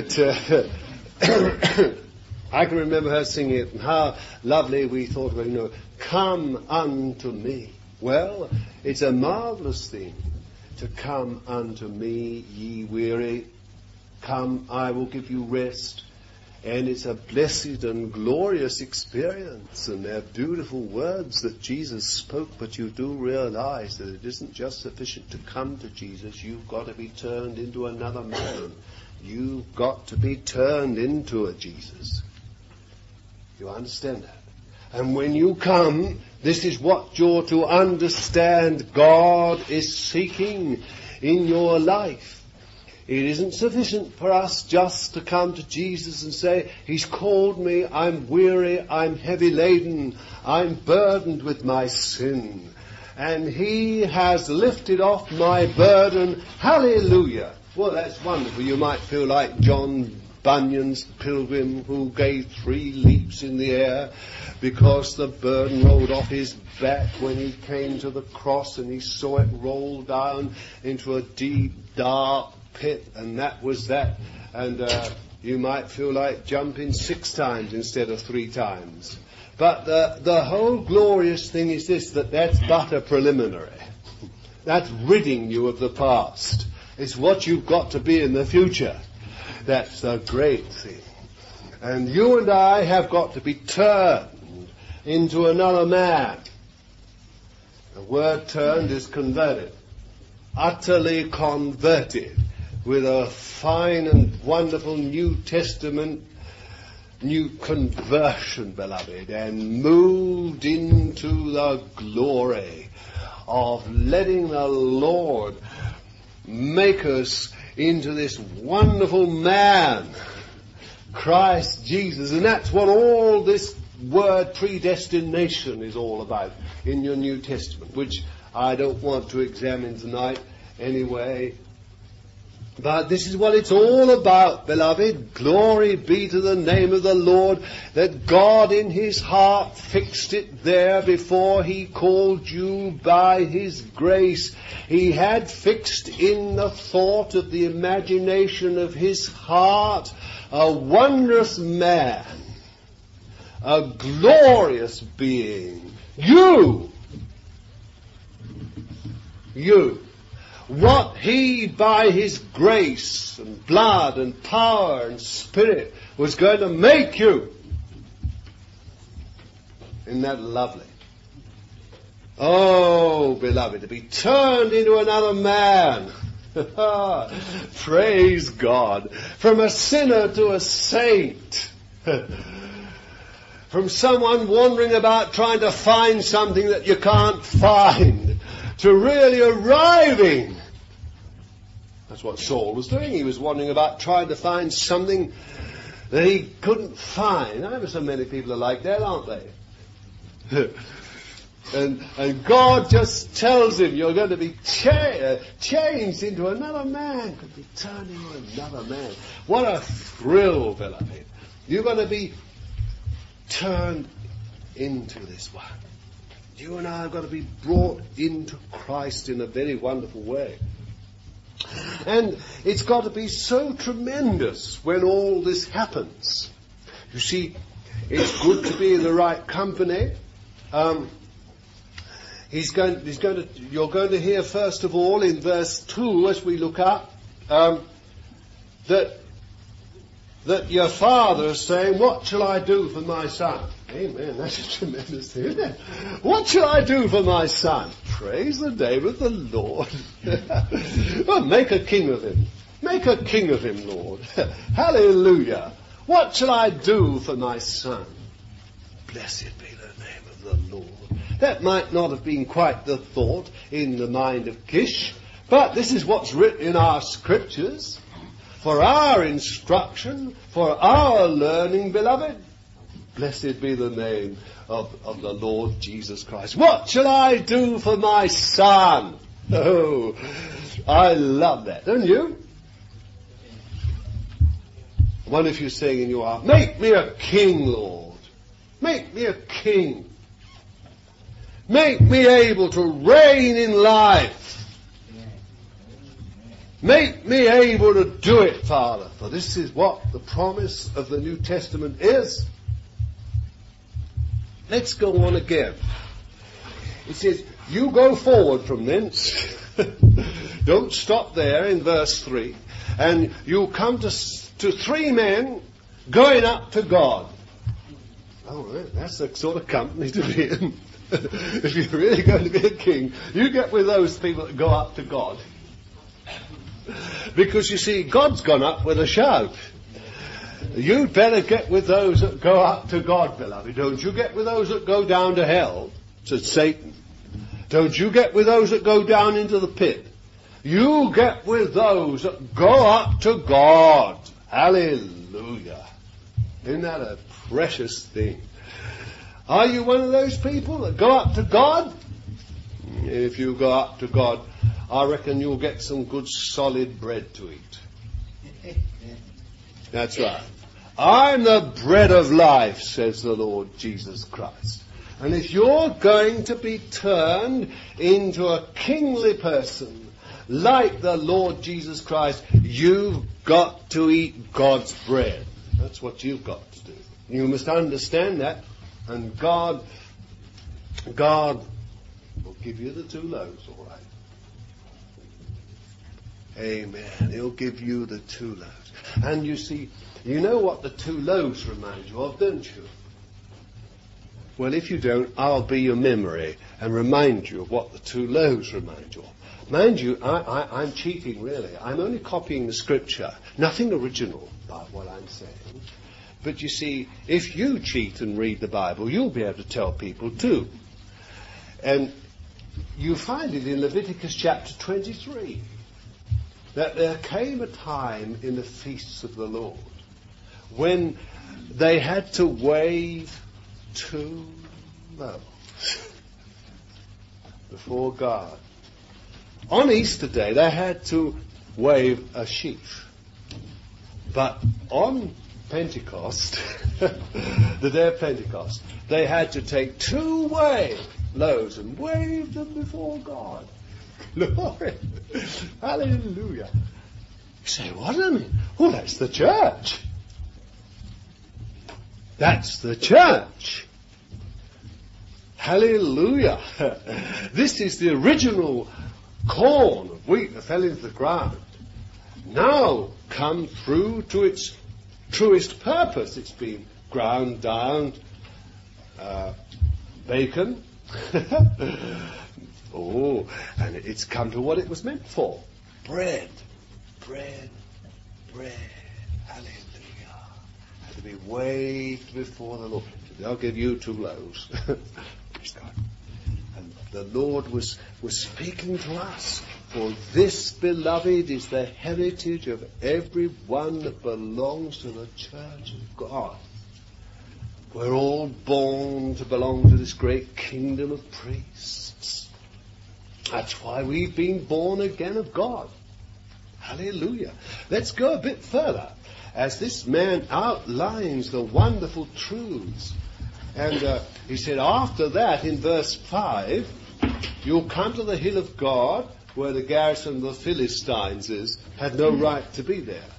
I can remember her singing it, and how lovely we thought of it, come unto me. Well, it's a marvelous thing to come unto me, ye weary. Come, I will give you rest. And it's a blessed and glorious experience, and they're beautiful words that Jesus spoke, but you do realize that it isn't just sufficient to come to Jesus. You've got to be turned into another man. You've got to be turned into a Jesus. You understand that? And when you come, this is what you're to understand God is seeking in your life. It isn't sufficient for us just to come to Jesus and say, He's called me, I'm weary, I'm heavy laden, I'm burdened with my sin, and He has lifted off my burden. Hallelujah. Well, that's wonderful. You might feel like John Bunyan's pilgrim who gave 3 leaps in the air because the burden rolled off his back when he came to the cross, and he saw it roll down into a deep, dark pit, and that was that. And you might feel like jumping 6 times instead of 3 times. But the whole glorious thing is this, that's but a preliminary. That's ridding you of the past. It's what you've got to be in the future. That's the great thing. And you and I have got to be turned into another man. The word turned is converted. Utterly converted. With a fine and wonderful New Testament, new conversion, beloved, and moved into the glory of letting the Lord make us into this wonderful man, Christ Jesus. And that's what all this word predestination is all about in your New Testament, which I don't want to examine tonight anyway. But this is what it's all about, beloved. Glory be to the name of the Lord, that God in His heart fixed it there before He called you by His grace. He had fixed in the thought of the imagination of His heart a wondrous man, a glorious being. You. What He, by His grace and blood and power and Spirit, was going to make you. Isn't that lovely? Oh, beloved, to be turned into another man. Praise God. From a sinner to a saint. from someone wandering about trying to find something that you can't find, to really arriving. That's what Saul was doing. He was wandering about trying to find something that he couldn't find. I know so many people are like that, aren't they? And God just tells him, you're going to be changed into another man. Could be turned into another man. What a thrill, beloved. You're going to be turned into this one. You and I are going to be brought into Christ in a very wonderful way. And it's got to be so tremendous when all this happens. You see, it's good to be in the right company. You're going to hear first of all in verse 2 as we look up that your father is saying, what shall I do for my son? Amen. That's a tremendous thing, isn't it? What shall I do for my son? Praise the name of the Lord. Well, make a king of him. Make a king of him, Lord. Hallelujah. What shall I do for my son? Blessed be the name of the Lord. That might not have been quite the thought in the mind of Kish, but this is what's written in our scriptures for our instruction, for our learning, beloved. Blessed be the name of the Lord Jesus Christ. What shall I do for my son? Oh, I love that, don't you? I wonder if you're saying in your heart, make me a king, Lord. Make me a king. Make me able to reign in life. Make me able to do it, Father. For this is what the promise of the New Testament is. Let's go on again. It says, you go forward from thence. Don't stop there in verse 3. And you'll come to 3 men going up to God. Oh, that's the sort of company to be in. If you're really going to be a king, you get with those people that go up to God. Because you see, God's gone up with a shout. You'd better get with those that go up to God, beloved. Don't you get with those that go down to hell, to Satan. Don't you get with those that go down into the pit. You get with those that go up to God. Hallelujah. Isn't that a precious thing? Are you one of those people that go up to God? If you go up to God, I reckon you'll get some good solid bread to eat. That's right. I'm the bread of life, says the Lord Jesus Christ. And if you're going to be turned into a kingly person like the Lord Jesus Christ, you've got to eat God's bread. That's what you've got to do. You must understand that. And God will give you the 2 loaves, all right. Amen. He'll give you the 2 loaves. And you see, you know what the 2 loaves remind you of, don't you? Well, if you don't, I'll be your memory and remind you of what the 2 loaves remind you of. Mind you, I'm cheating, really. I'm only copying the scripture. Nothing original about what I'm saying. But you see, if you cheat and read the Bible, you'll be able to tell people too. And you find it in Leviticus chapter 23, that there came a time in the feasts of the Lord when they had to wave 2 loaves before God. On Easter Day, they had to wave a sheaf. But on Pentecost, the day of Pentecost, they had to take 2 loaves and wave them before God. Glory. Hallelujah. You say, what do you mean? Oh, that's the church. That's the church. Hallelujah. This is the original corn of wheat that fell into the ground. Now come through to its truest purpose. It's been ground down, bacon. Oh, and it's come to what it was meant for. Bread. Bread. Bread. Hallelujah. Had to be waved before the Lord. They'll give you 2 loaves. Praise God. And the Lord was speaking to us. For this, beloved, is the heritage of everyone that belongs to the church of God. We're all born to belong to this great kingdom of priests. That's why we've been born again of God. Hallelujah. Let's go a bit further as this man outlines the wonderful truths. And he said, after that, in verse 5, you'll come to the hill of God, where the garrison of the Philistines had no right to be there.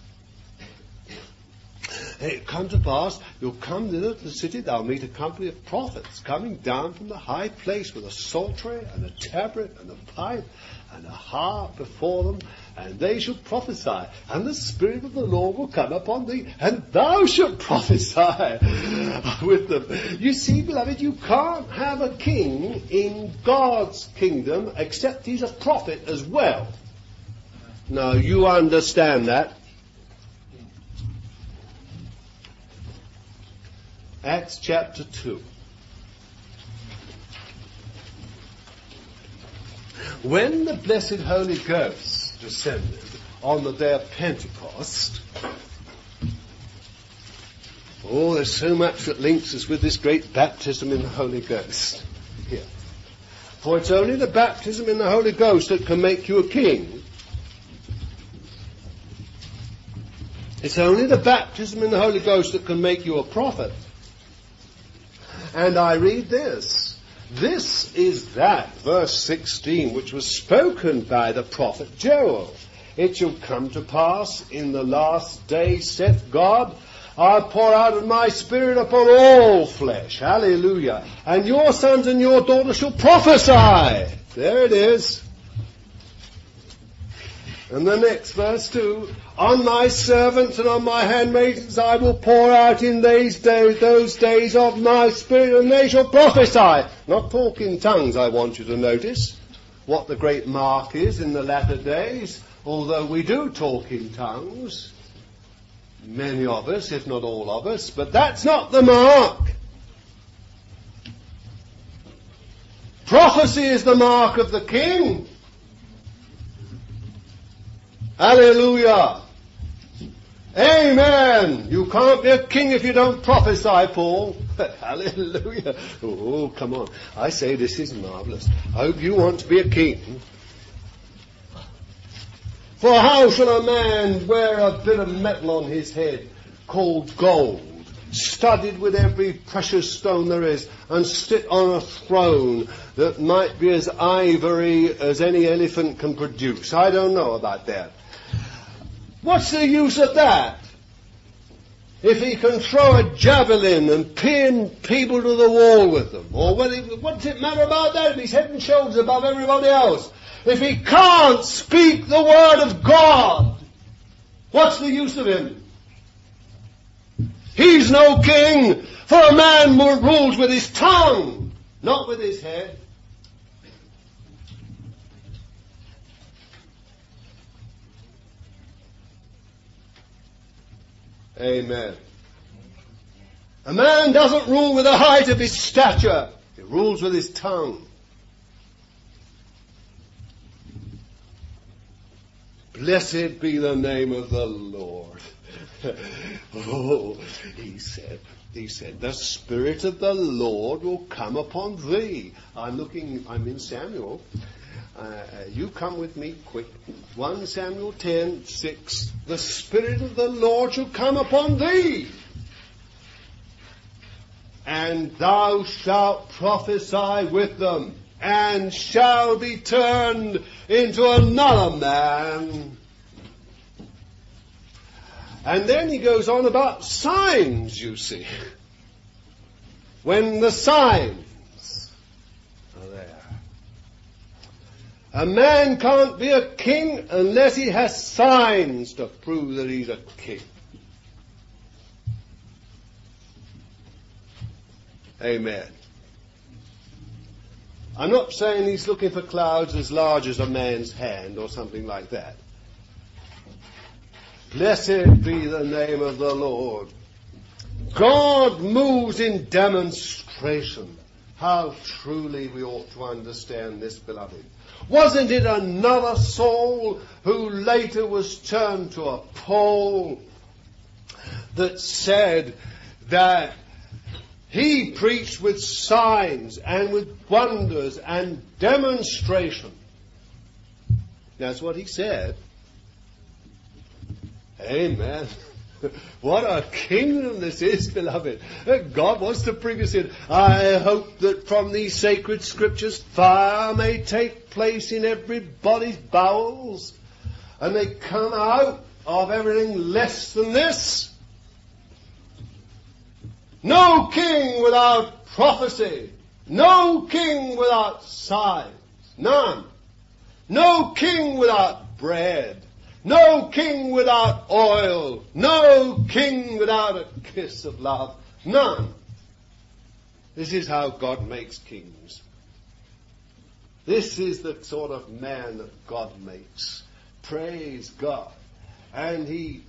And it come to pass, you'll come thither to the city, thou meet a company of prophets coming down from the high place with a psaltery and a tabret and a pipe and a harp before them, and they shall prophesy, and the Spirit of the Lord will come upon thee, and thou shalt prophesy with them. You see, beloved, you can't have a king in God's kingdom except he's a prophet as well. Now, you understand that. Acts chapter 2. When the blessed Holy Ghost descended on the day of Pentecost, there's so much that links us with this great baptism in the Holy Ghost here. For it's only the baptism in the Holy Ghost that can make you a king. It's only the baptism in the Holy Ghost that can make you a prophet. And I read this. This is that, verse 16, which was spoken by the prophet Joel. It shall come to pass in the last days, saith God, I'll pour out of my Spirit upon all flesh. Hallelujah. And your sons and your daughters shall prophesy. There it is. And the next verse too. On my servants and on my handmaidens I will pour out in those days of my Spirit, and they shall prophesy. Not talk in tongues, I want you to notice. What the great mark is in the latter days. Although we do talk in tongues, many of us, if not all of us, but that's not the mark. Prophecy is the mark of the king. Hallelujah. Amen. You can't be a king if you don't prophesy, Paul. Hallelujah. Oh, come on. I say this is marvelous. I hope you want to be a king. For how shall a man wear a bit of metal on his head called gold, studded with every precious stone there is, and sit on a throne that might be as ivory as any elephant can produce? I don't know about that. What's the use of that? If he can throw a javelin and pin people to the wall with them, or what's it matter about that if he's head and shoulders above everybody else? If he can't speak the word of God, what's the use of him? He's no king, for a man rules with his tongue, not with his head. Amen. A man doesn't rule with the height of his stature. He rules with his tongue. Blessed be the name of the Lord. He said, the Spirit of the Lord will come upon thee. I'm in Samuel. You come with me quick. 1 Samuel 10:6. The Spirit of the Lord shall come upon thee, and thou shalt prophesy with them, and shall be turned into another man. And then he goes on about signs, you see. When the signs are there. A man can't be a king unless he has signs to prove that he's a king. Amen. I'm not saying he's looking for clouds as large as a man's hand or something like that. Blessed be the name of the Lord. God moves in demonstration. How truly we ought to understand this, beloved. Wasn't it another Saul who later was turned to a Paul that said that he preached with signs and with wonders and demonstration? That's what he said. Amen. What a kingdom this is, beloved. God wants to bring us in. I hope that from these sacred scriptures fire may take place in everybody's bowels, and they come out of everything less than this. No king without prophecy. No king without signs. None. No king without bread. No king without oil. No king without a kiss of love. None. This is how God makes kings. This is the sort of man that God makes. Praise God. And he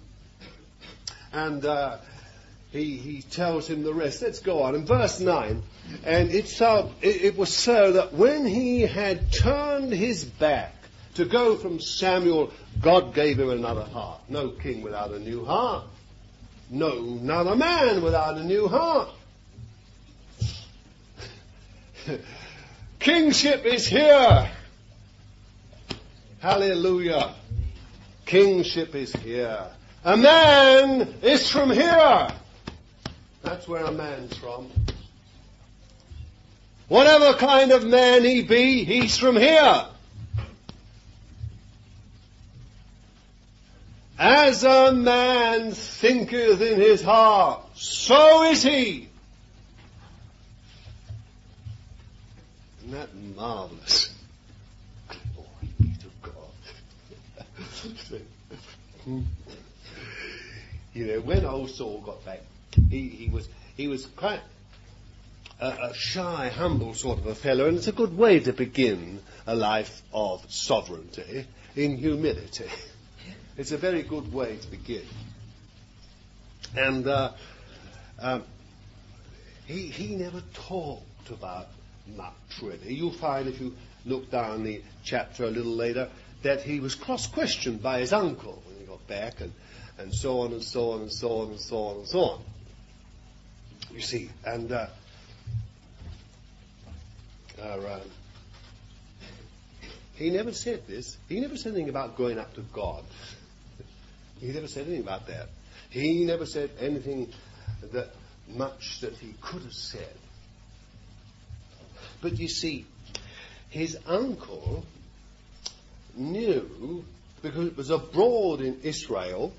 tells him the rest. Let's go on. In verse 9, and it was so that when he had turned his back to go from Samuel, God gave him another heart. No king without a new heart. No, not a man without a new heart. Kingship is here. Hallelujah. Kingship is here. A man is from here. That's where a man's from. Whatever kind of man he be, he's from here. As a man thinketh in his heart, so is he. Isn't that marvelous? Glory be to God. You know, when old Saul got back, he was quite a shy, humble sort of a fellow, and it's a good way to begin a life of sovereignty in humility. It's a very good way to begin. And he never talked about much, really. You'll find, if you look down the chapter a little later, that he was cross-questioned by his uncle when he got back, and so on and so on and so on and so on and so on. You see, and he never said this. He never said anything about going up to God. He never said anything about that. He never said anything much that he could have said. But you see, his uncle knew, because it was abroad in Israel,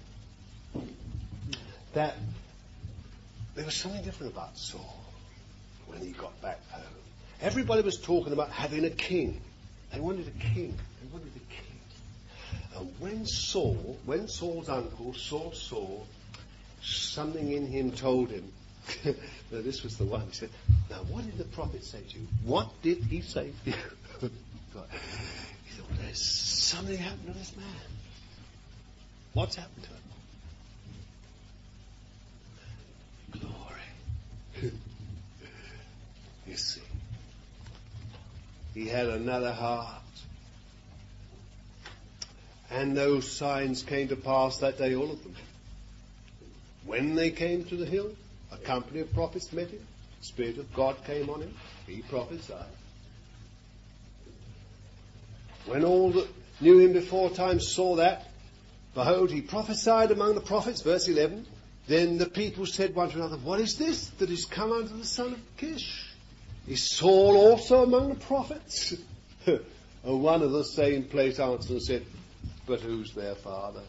that there was something different about Saul when he got back home. Everybody was talking about having a king. They wanted a king. They wanted a king. And when Saul's uncle saw Saul, something in him told him, no, this was the one, he said, now what did the prophet say to you? What did he say to you? He thought, well, there's something happened to this man. What's happened to him? Glory. You see, he had another heart. And those signs came to pass that day, all of them. When they came to the hill, a company of prophets met him. The Spirit of God came on him. He prophesied. When all that knew him before time saw that, behold, he prophesied among the prophets, verse 11. Then the people said one to another, what is this that is come unto the son of Kish? Is Saul also among the prophets? And one of the same place answered and said, but who's their father?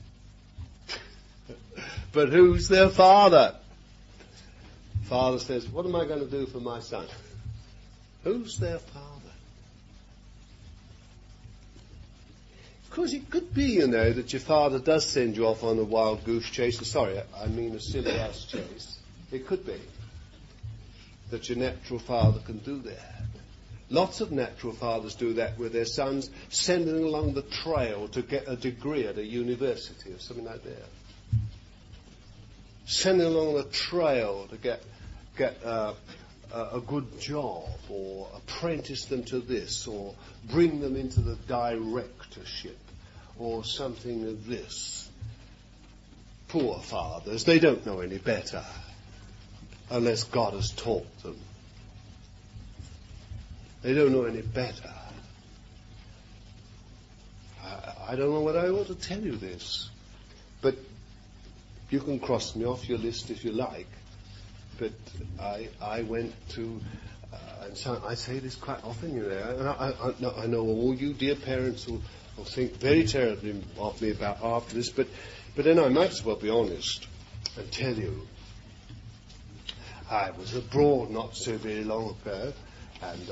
But who's their father? Father says, what am I going to do for my son? Who's their father? Of course, it could be, you know, that your father does send you off on a wild goose chase. Sorry, I mean a silly ass chase. It could be that your natural father can do that. Lots of natural fathers do that with their sons, sending them along the trail to get a degree at a university or something like that. send them along the trail to get a good job, or apprentice them to this, or bring them into the directorship, or something of this. Poor fathers, they don't know any better, unless God has taught them. They don't know any better. I don't know what I ought to tell you this, but you can cross me off your list if you like. But I went to, and so I say this quite often, you know, and I know all you dear parents will think very terribly of me about after this, but then I might as well be honest and tell you. I was abroad not so very long ago, and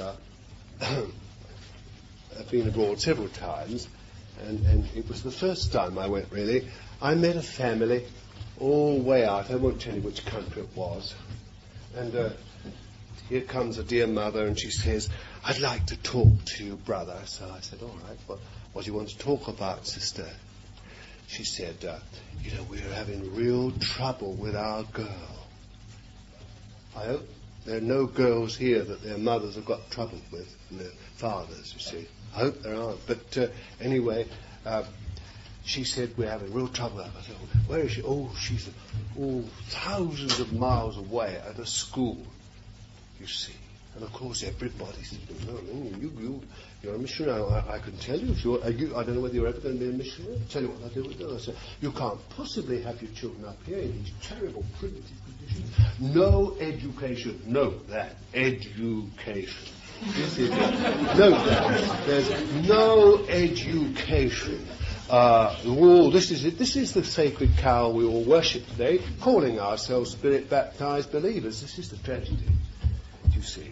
I've been abroad several times, and it was the first time I went, really. I met a family all way out. I won't tell you which country it was. And here comes a dear mother, and she says, "I'd like to talk to you, brother." So I said, "All right, what do you want to talk about, sister?" She said, "You know, we're having real trouble with our girl." I hope there are no girls here that their mothers have got trouble with, and their fathers, you see. I hope there aren't. But anyway, she said, "We're having real trouble." I said, "Where is she?" "Oh, she's thousands of miles away at a school, you see." And of course, everybody said, "No, you're a missionary. I can tell you if you're. I don't know whether you're ever going to be a missionary. I'll tell you what I do with them." I said, "You can't possibly have your children up here in these terrible primitive conditions. No education. Note that. Education. Note that. There's no education. This is it. This is the sacred cow we all worship today, calling ourselves Spirit-baptized believers. This is the tragedy, you see."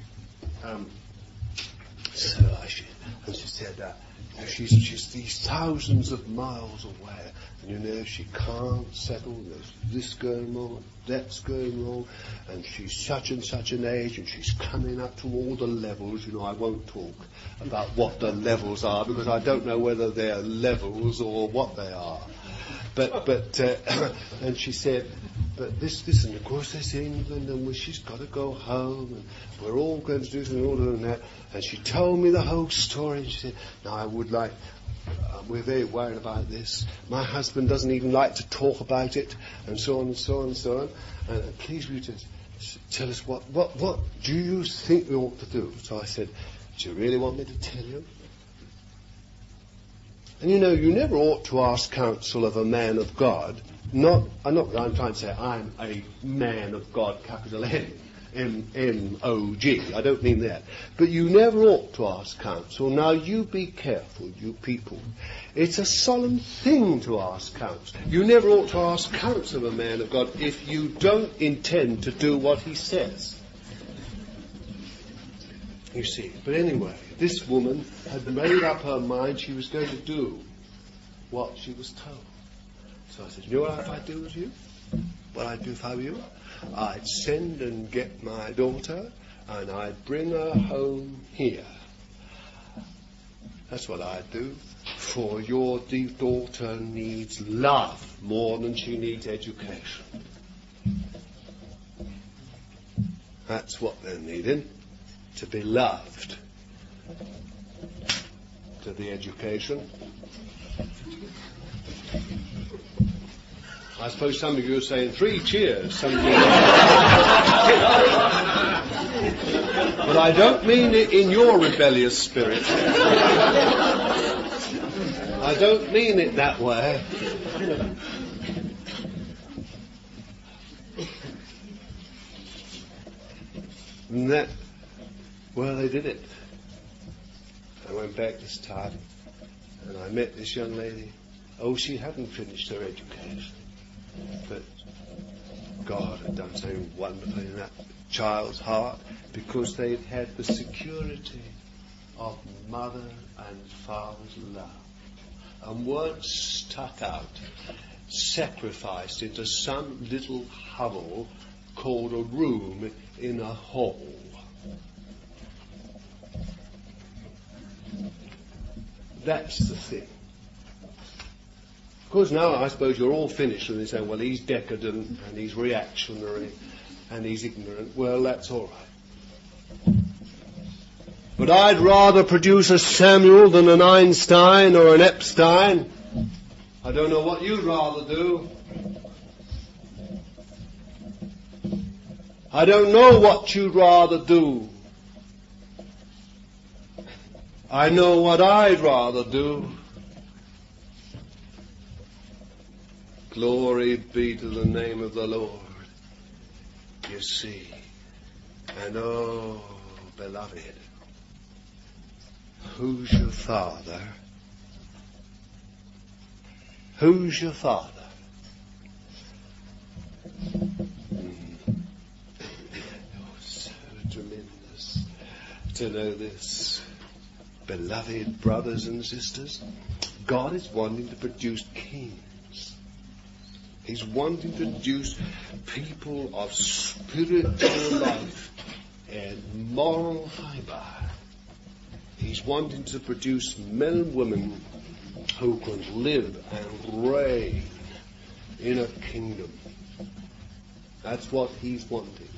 And she said, she's these thousands of miles away, and you know she can't settle. There's this going wrong, that's going wrong, and she's such and such an age, and she's coming up to all the levels. You know, I won't talk about what the levels are because I don't know whether they're levels or what they are. But and she said, "But this, and of course there's England, and she's got to go home, and we're all going to do something, all doing that." And she told me the whole story, and she said, "Now I would like, we're very worried about this. My husband doesn't even like to talk about it, and so on and so on and so on. And please will you just tell us what do you think we ought to do?" So I said, "Do you really want me to tell you?" And you know, you never ought to ask counsel of a man of God. I'm trying to say I'm a man of God, capital N, M-O-G. I don't mean that. But you never ought to ask counsel. Now you be careful, you people. It's a solemn thing to ask counsel. You never ought to ask counsel of a man of God if you don't intend to do what he says. You see. But anyway, this woman had made up her mind she was going to do what she was told. So I said, "You know what I'd do with you? What I'd do if I were you? I'd send and get my daughter, and I'd bring her home here. That's what I'd do. For your daughter needs love more than she needs education." That's what they're needing. To be loved. To the education. I suppose some of you are saying 3 cheers. Some of you but I don't mean it in your rebellious spirit. I don't mean it that way. And that, well, they did it. I went back this time, and I met this young lady. Oh, she hadn't finished her education, but God had done so wonderfully in that child's heart, because they'd had the security of mother and father's love, and weren't stuck out, sacrificed into some little hovel called a room in a hall. That's the thing. Of course, now I suppose you're all finished and they say, well, he's decadent and he's reactionary and he's ignorant. Well, that's all right. But I'd rather produce a Samuel than an Einstein or an Epstein. I don't know what you'd rather do. I don't know what you'd rather do. I know what I'd rather do. Glory be to the name of the Lord. You see. And oh, beloved, who's your father? Who's your father? Oh, so tremendous to know this. Beloved brothers and sisters, God is wanting to produce kings. He's wanting to produce people of spiritual life and moral fibre. He's wanting to produce men and women who can live and reign in a kingdom. That's what he's wanting.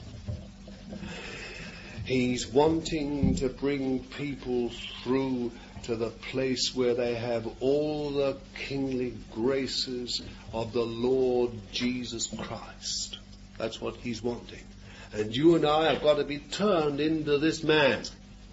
He's wanting to bring people through to the place where they have all the kingly graces of the Lord Jesus Christ. That's what he's wanting. And you and I have got to be turned into this man.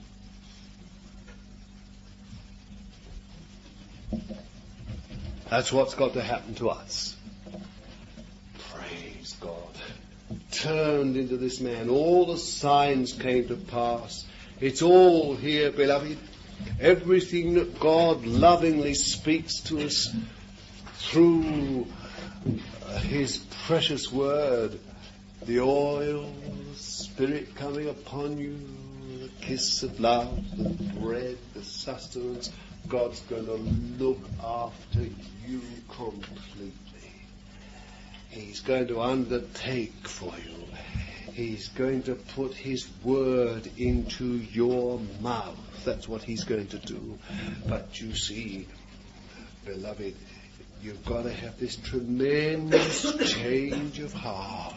That's what's got to happen to us. Praise God. Turned into this man. All the signs came to pass. It's all here, beloved. Everything that God lovingly speaks to us through his precious word. The oil, the Spirit coming upon you, the kiss of love, the bread, the sustenance. God's going to look after you completely. He's going to undertake for you. He's going to put his word into your mouth. That's what he's going to do. But you see, beloved, you've got to have this tremendous change of heart.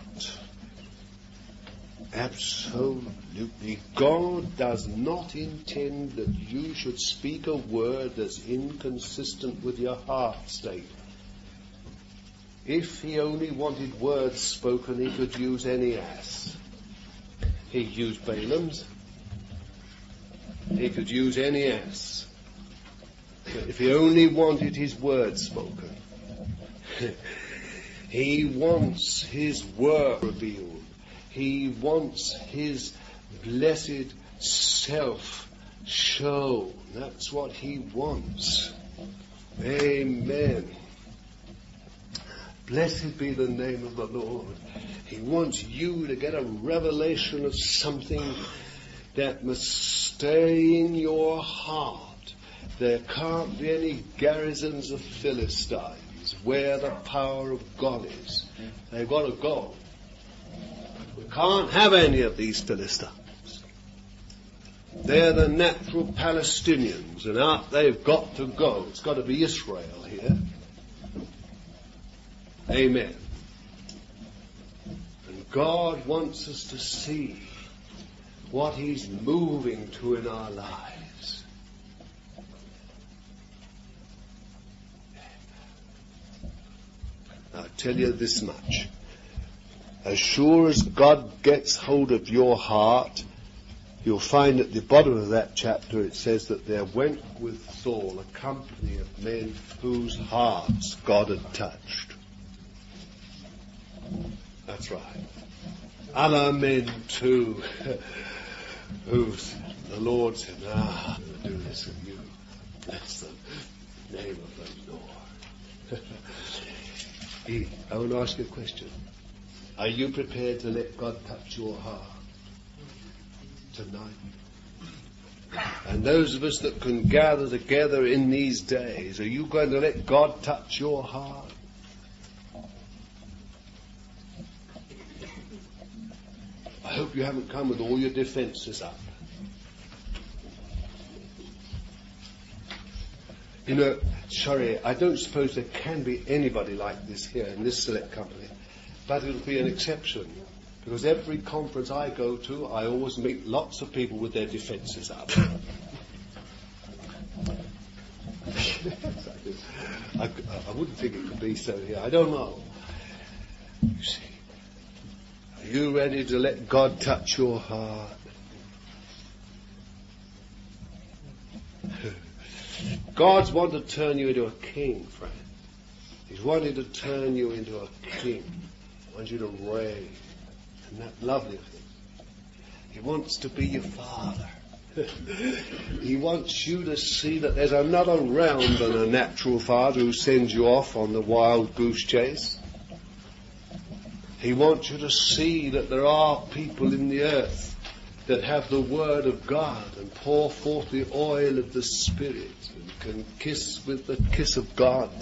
Absolutely. God does not intend that you should speak a word that's inconsistent with your heart state. If he only wanted words spoken, he could use any ass. He used Balaam's. He could use any ass. If he only wanted his words spoken. He wants his word revealed. He wants his blessed self shown. That's what he wants. Amen. Blessed be the name of the Lord. He wants you to get a revelation of something that must stay in your heart. There can't be any garrisons of Philistines where the power of God is. They've got to go. We can't have any of these Philistines. They're the natural Palestinians, and out they've got to go. It's got to be Israel here. Amen. And God wants us to see what he's moving to in our lives. I'll tell you this much. As sure as God gets hold of your heart, you'll find at the bottom of that chapter it says that there went with Saul a company of men whose hearts God had touched. That's right. Other men too, who the Lord said, I'm going to do this with you. That's the name of the Lord. I want to ask you a question. Are you prepared to let God touch your heart tonight? And those of us that can gather together in these days, are you going to let God touch your heart? I hope you haven't come with all your defenses up. You know, sorry, I don't suppose there can be anybody like this here in this select company, but it'll be an exception, because every conference I go to, I always meet lots of people with their defences up. I wouldn't think it could be so here. I don't know. You see, are you ready to let God touch your heart? God's wanted to turn you into a king, friend. He's wanting to turn you into a king. He wants you to reign. Isn't that lovely of him? He wants to be your father. He wants you to see that there's another realm than a natural father who sends you off on the wild goose chase. He wants you to see that there are people in the earth that have the word of God and pour forth the oil of the Spirit and can kiss with the kiss of God.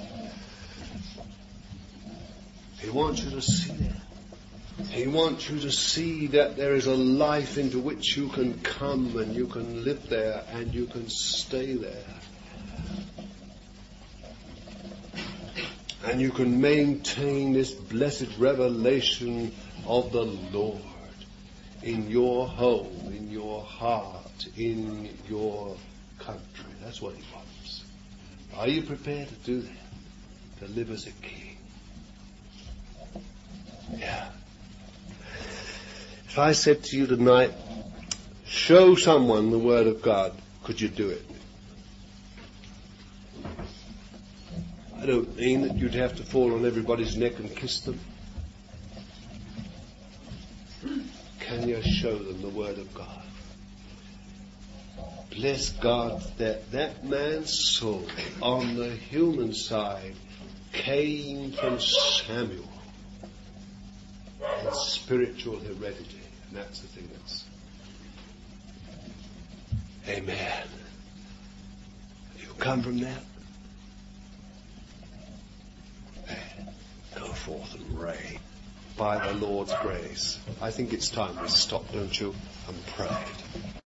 He wants you to see that. He wants you to see that there is a life into which you can come and you can live there and you can stay there. And you can maintain this blessed revelation of the Lord in your home, in your heart, in your country. That's what he wants. Are you prepared to do that? To live as a king? Yeah. If I said to you tonight, show someone the Word of God, could you do it? I don't mean that you'd have to fall on everybody's neck and kiss them. Can you show them the Word of God? Bless God that that man's soul on the human side came from Samuel and spiritual heredity. And that's the thing that's... Amen. You come from that? Go forth and reign by the Lord's grace. I think it's time we stop, don't you, and pray.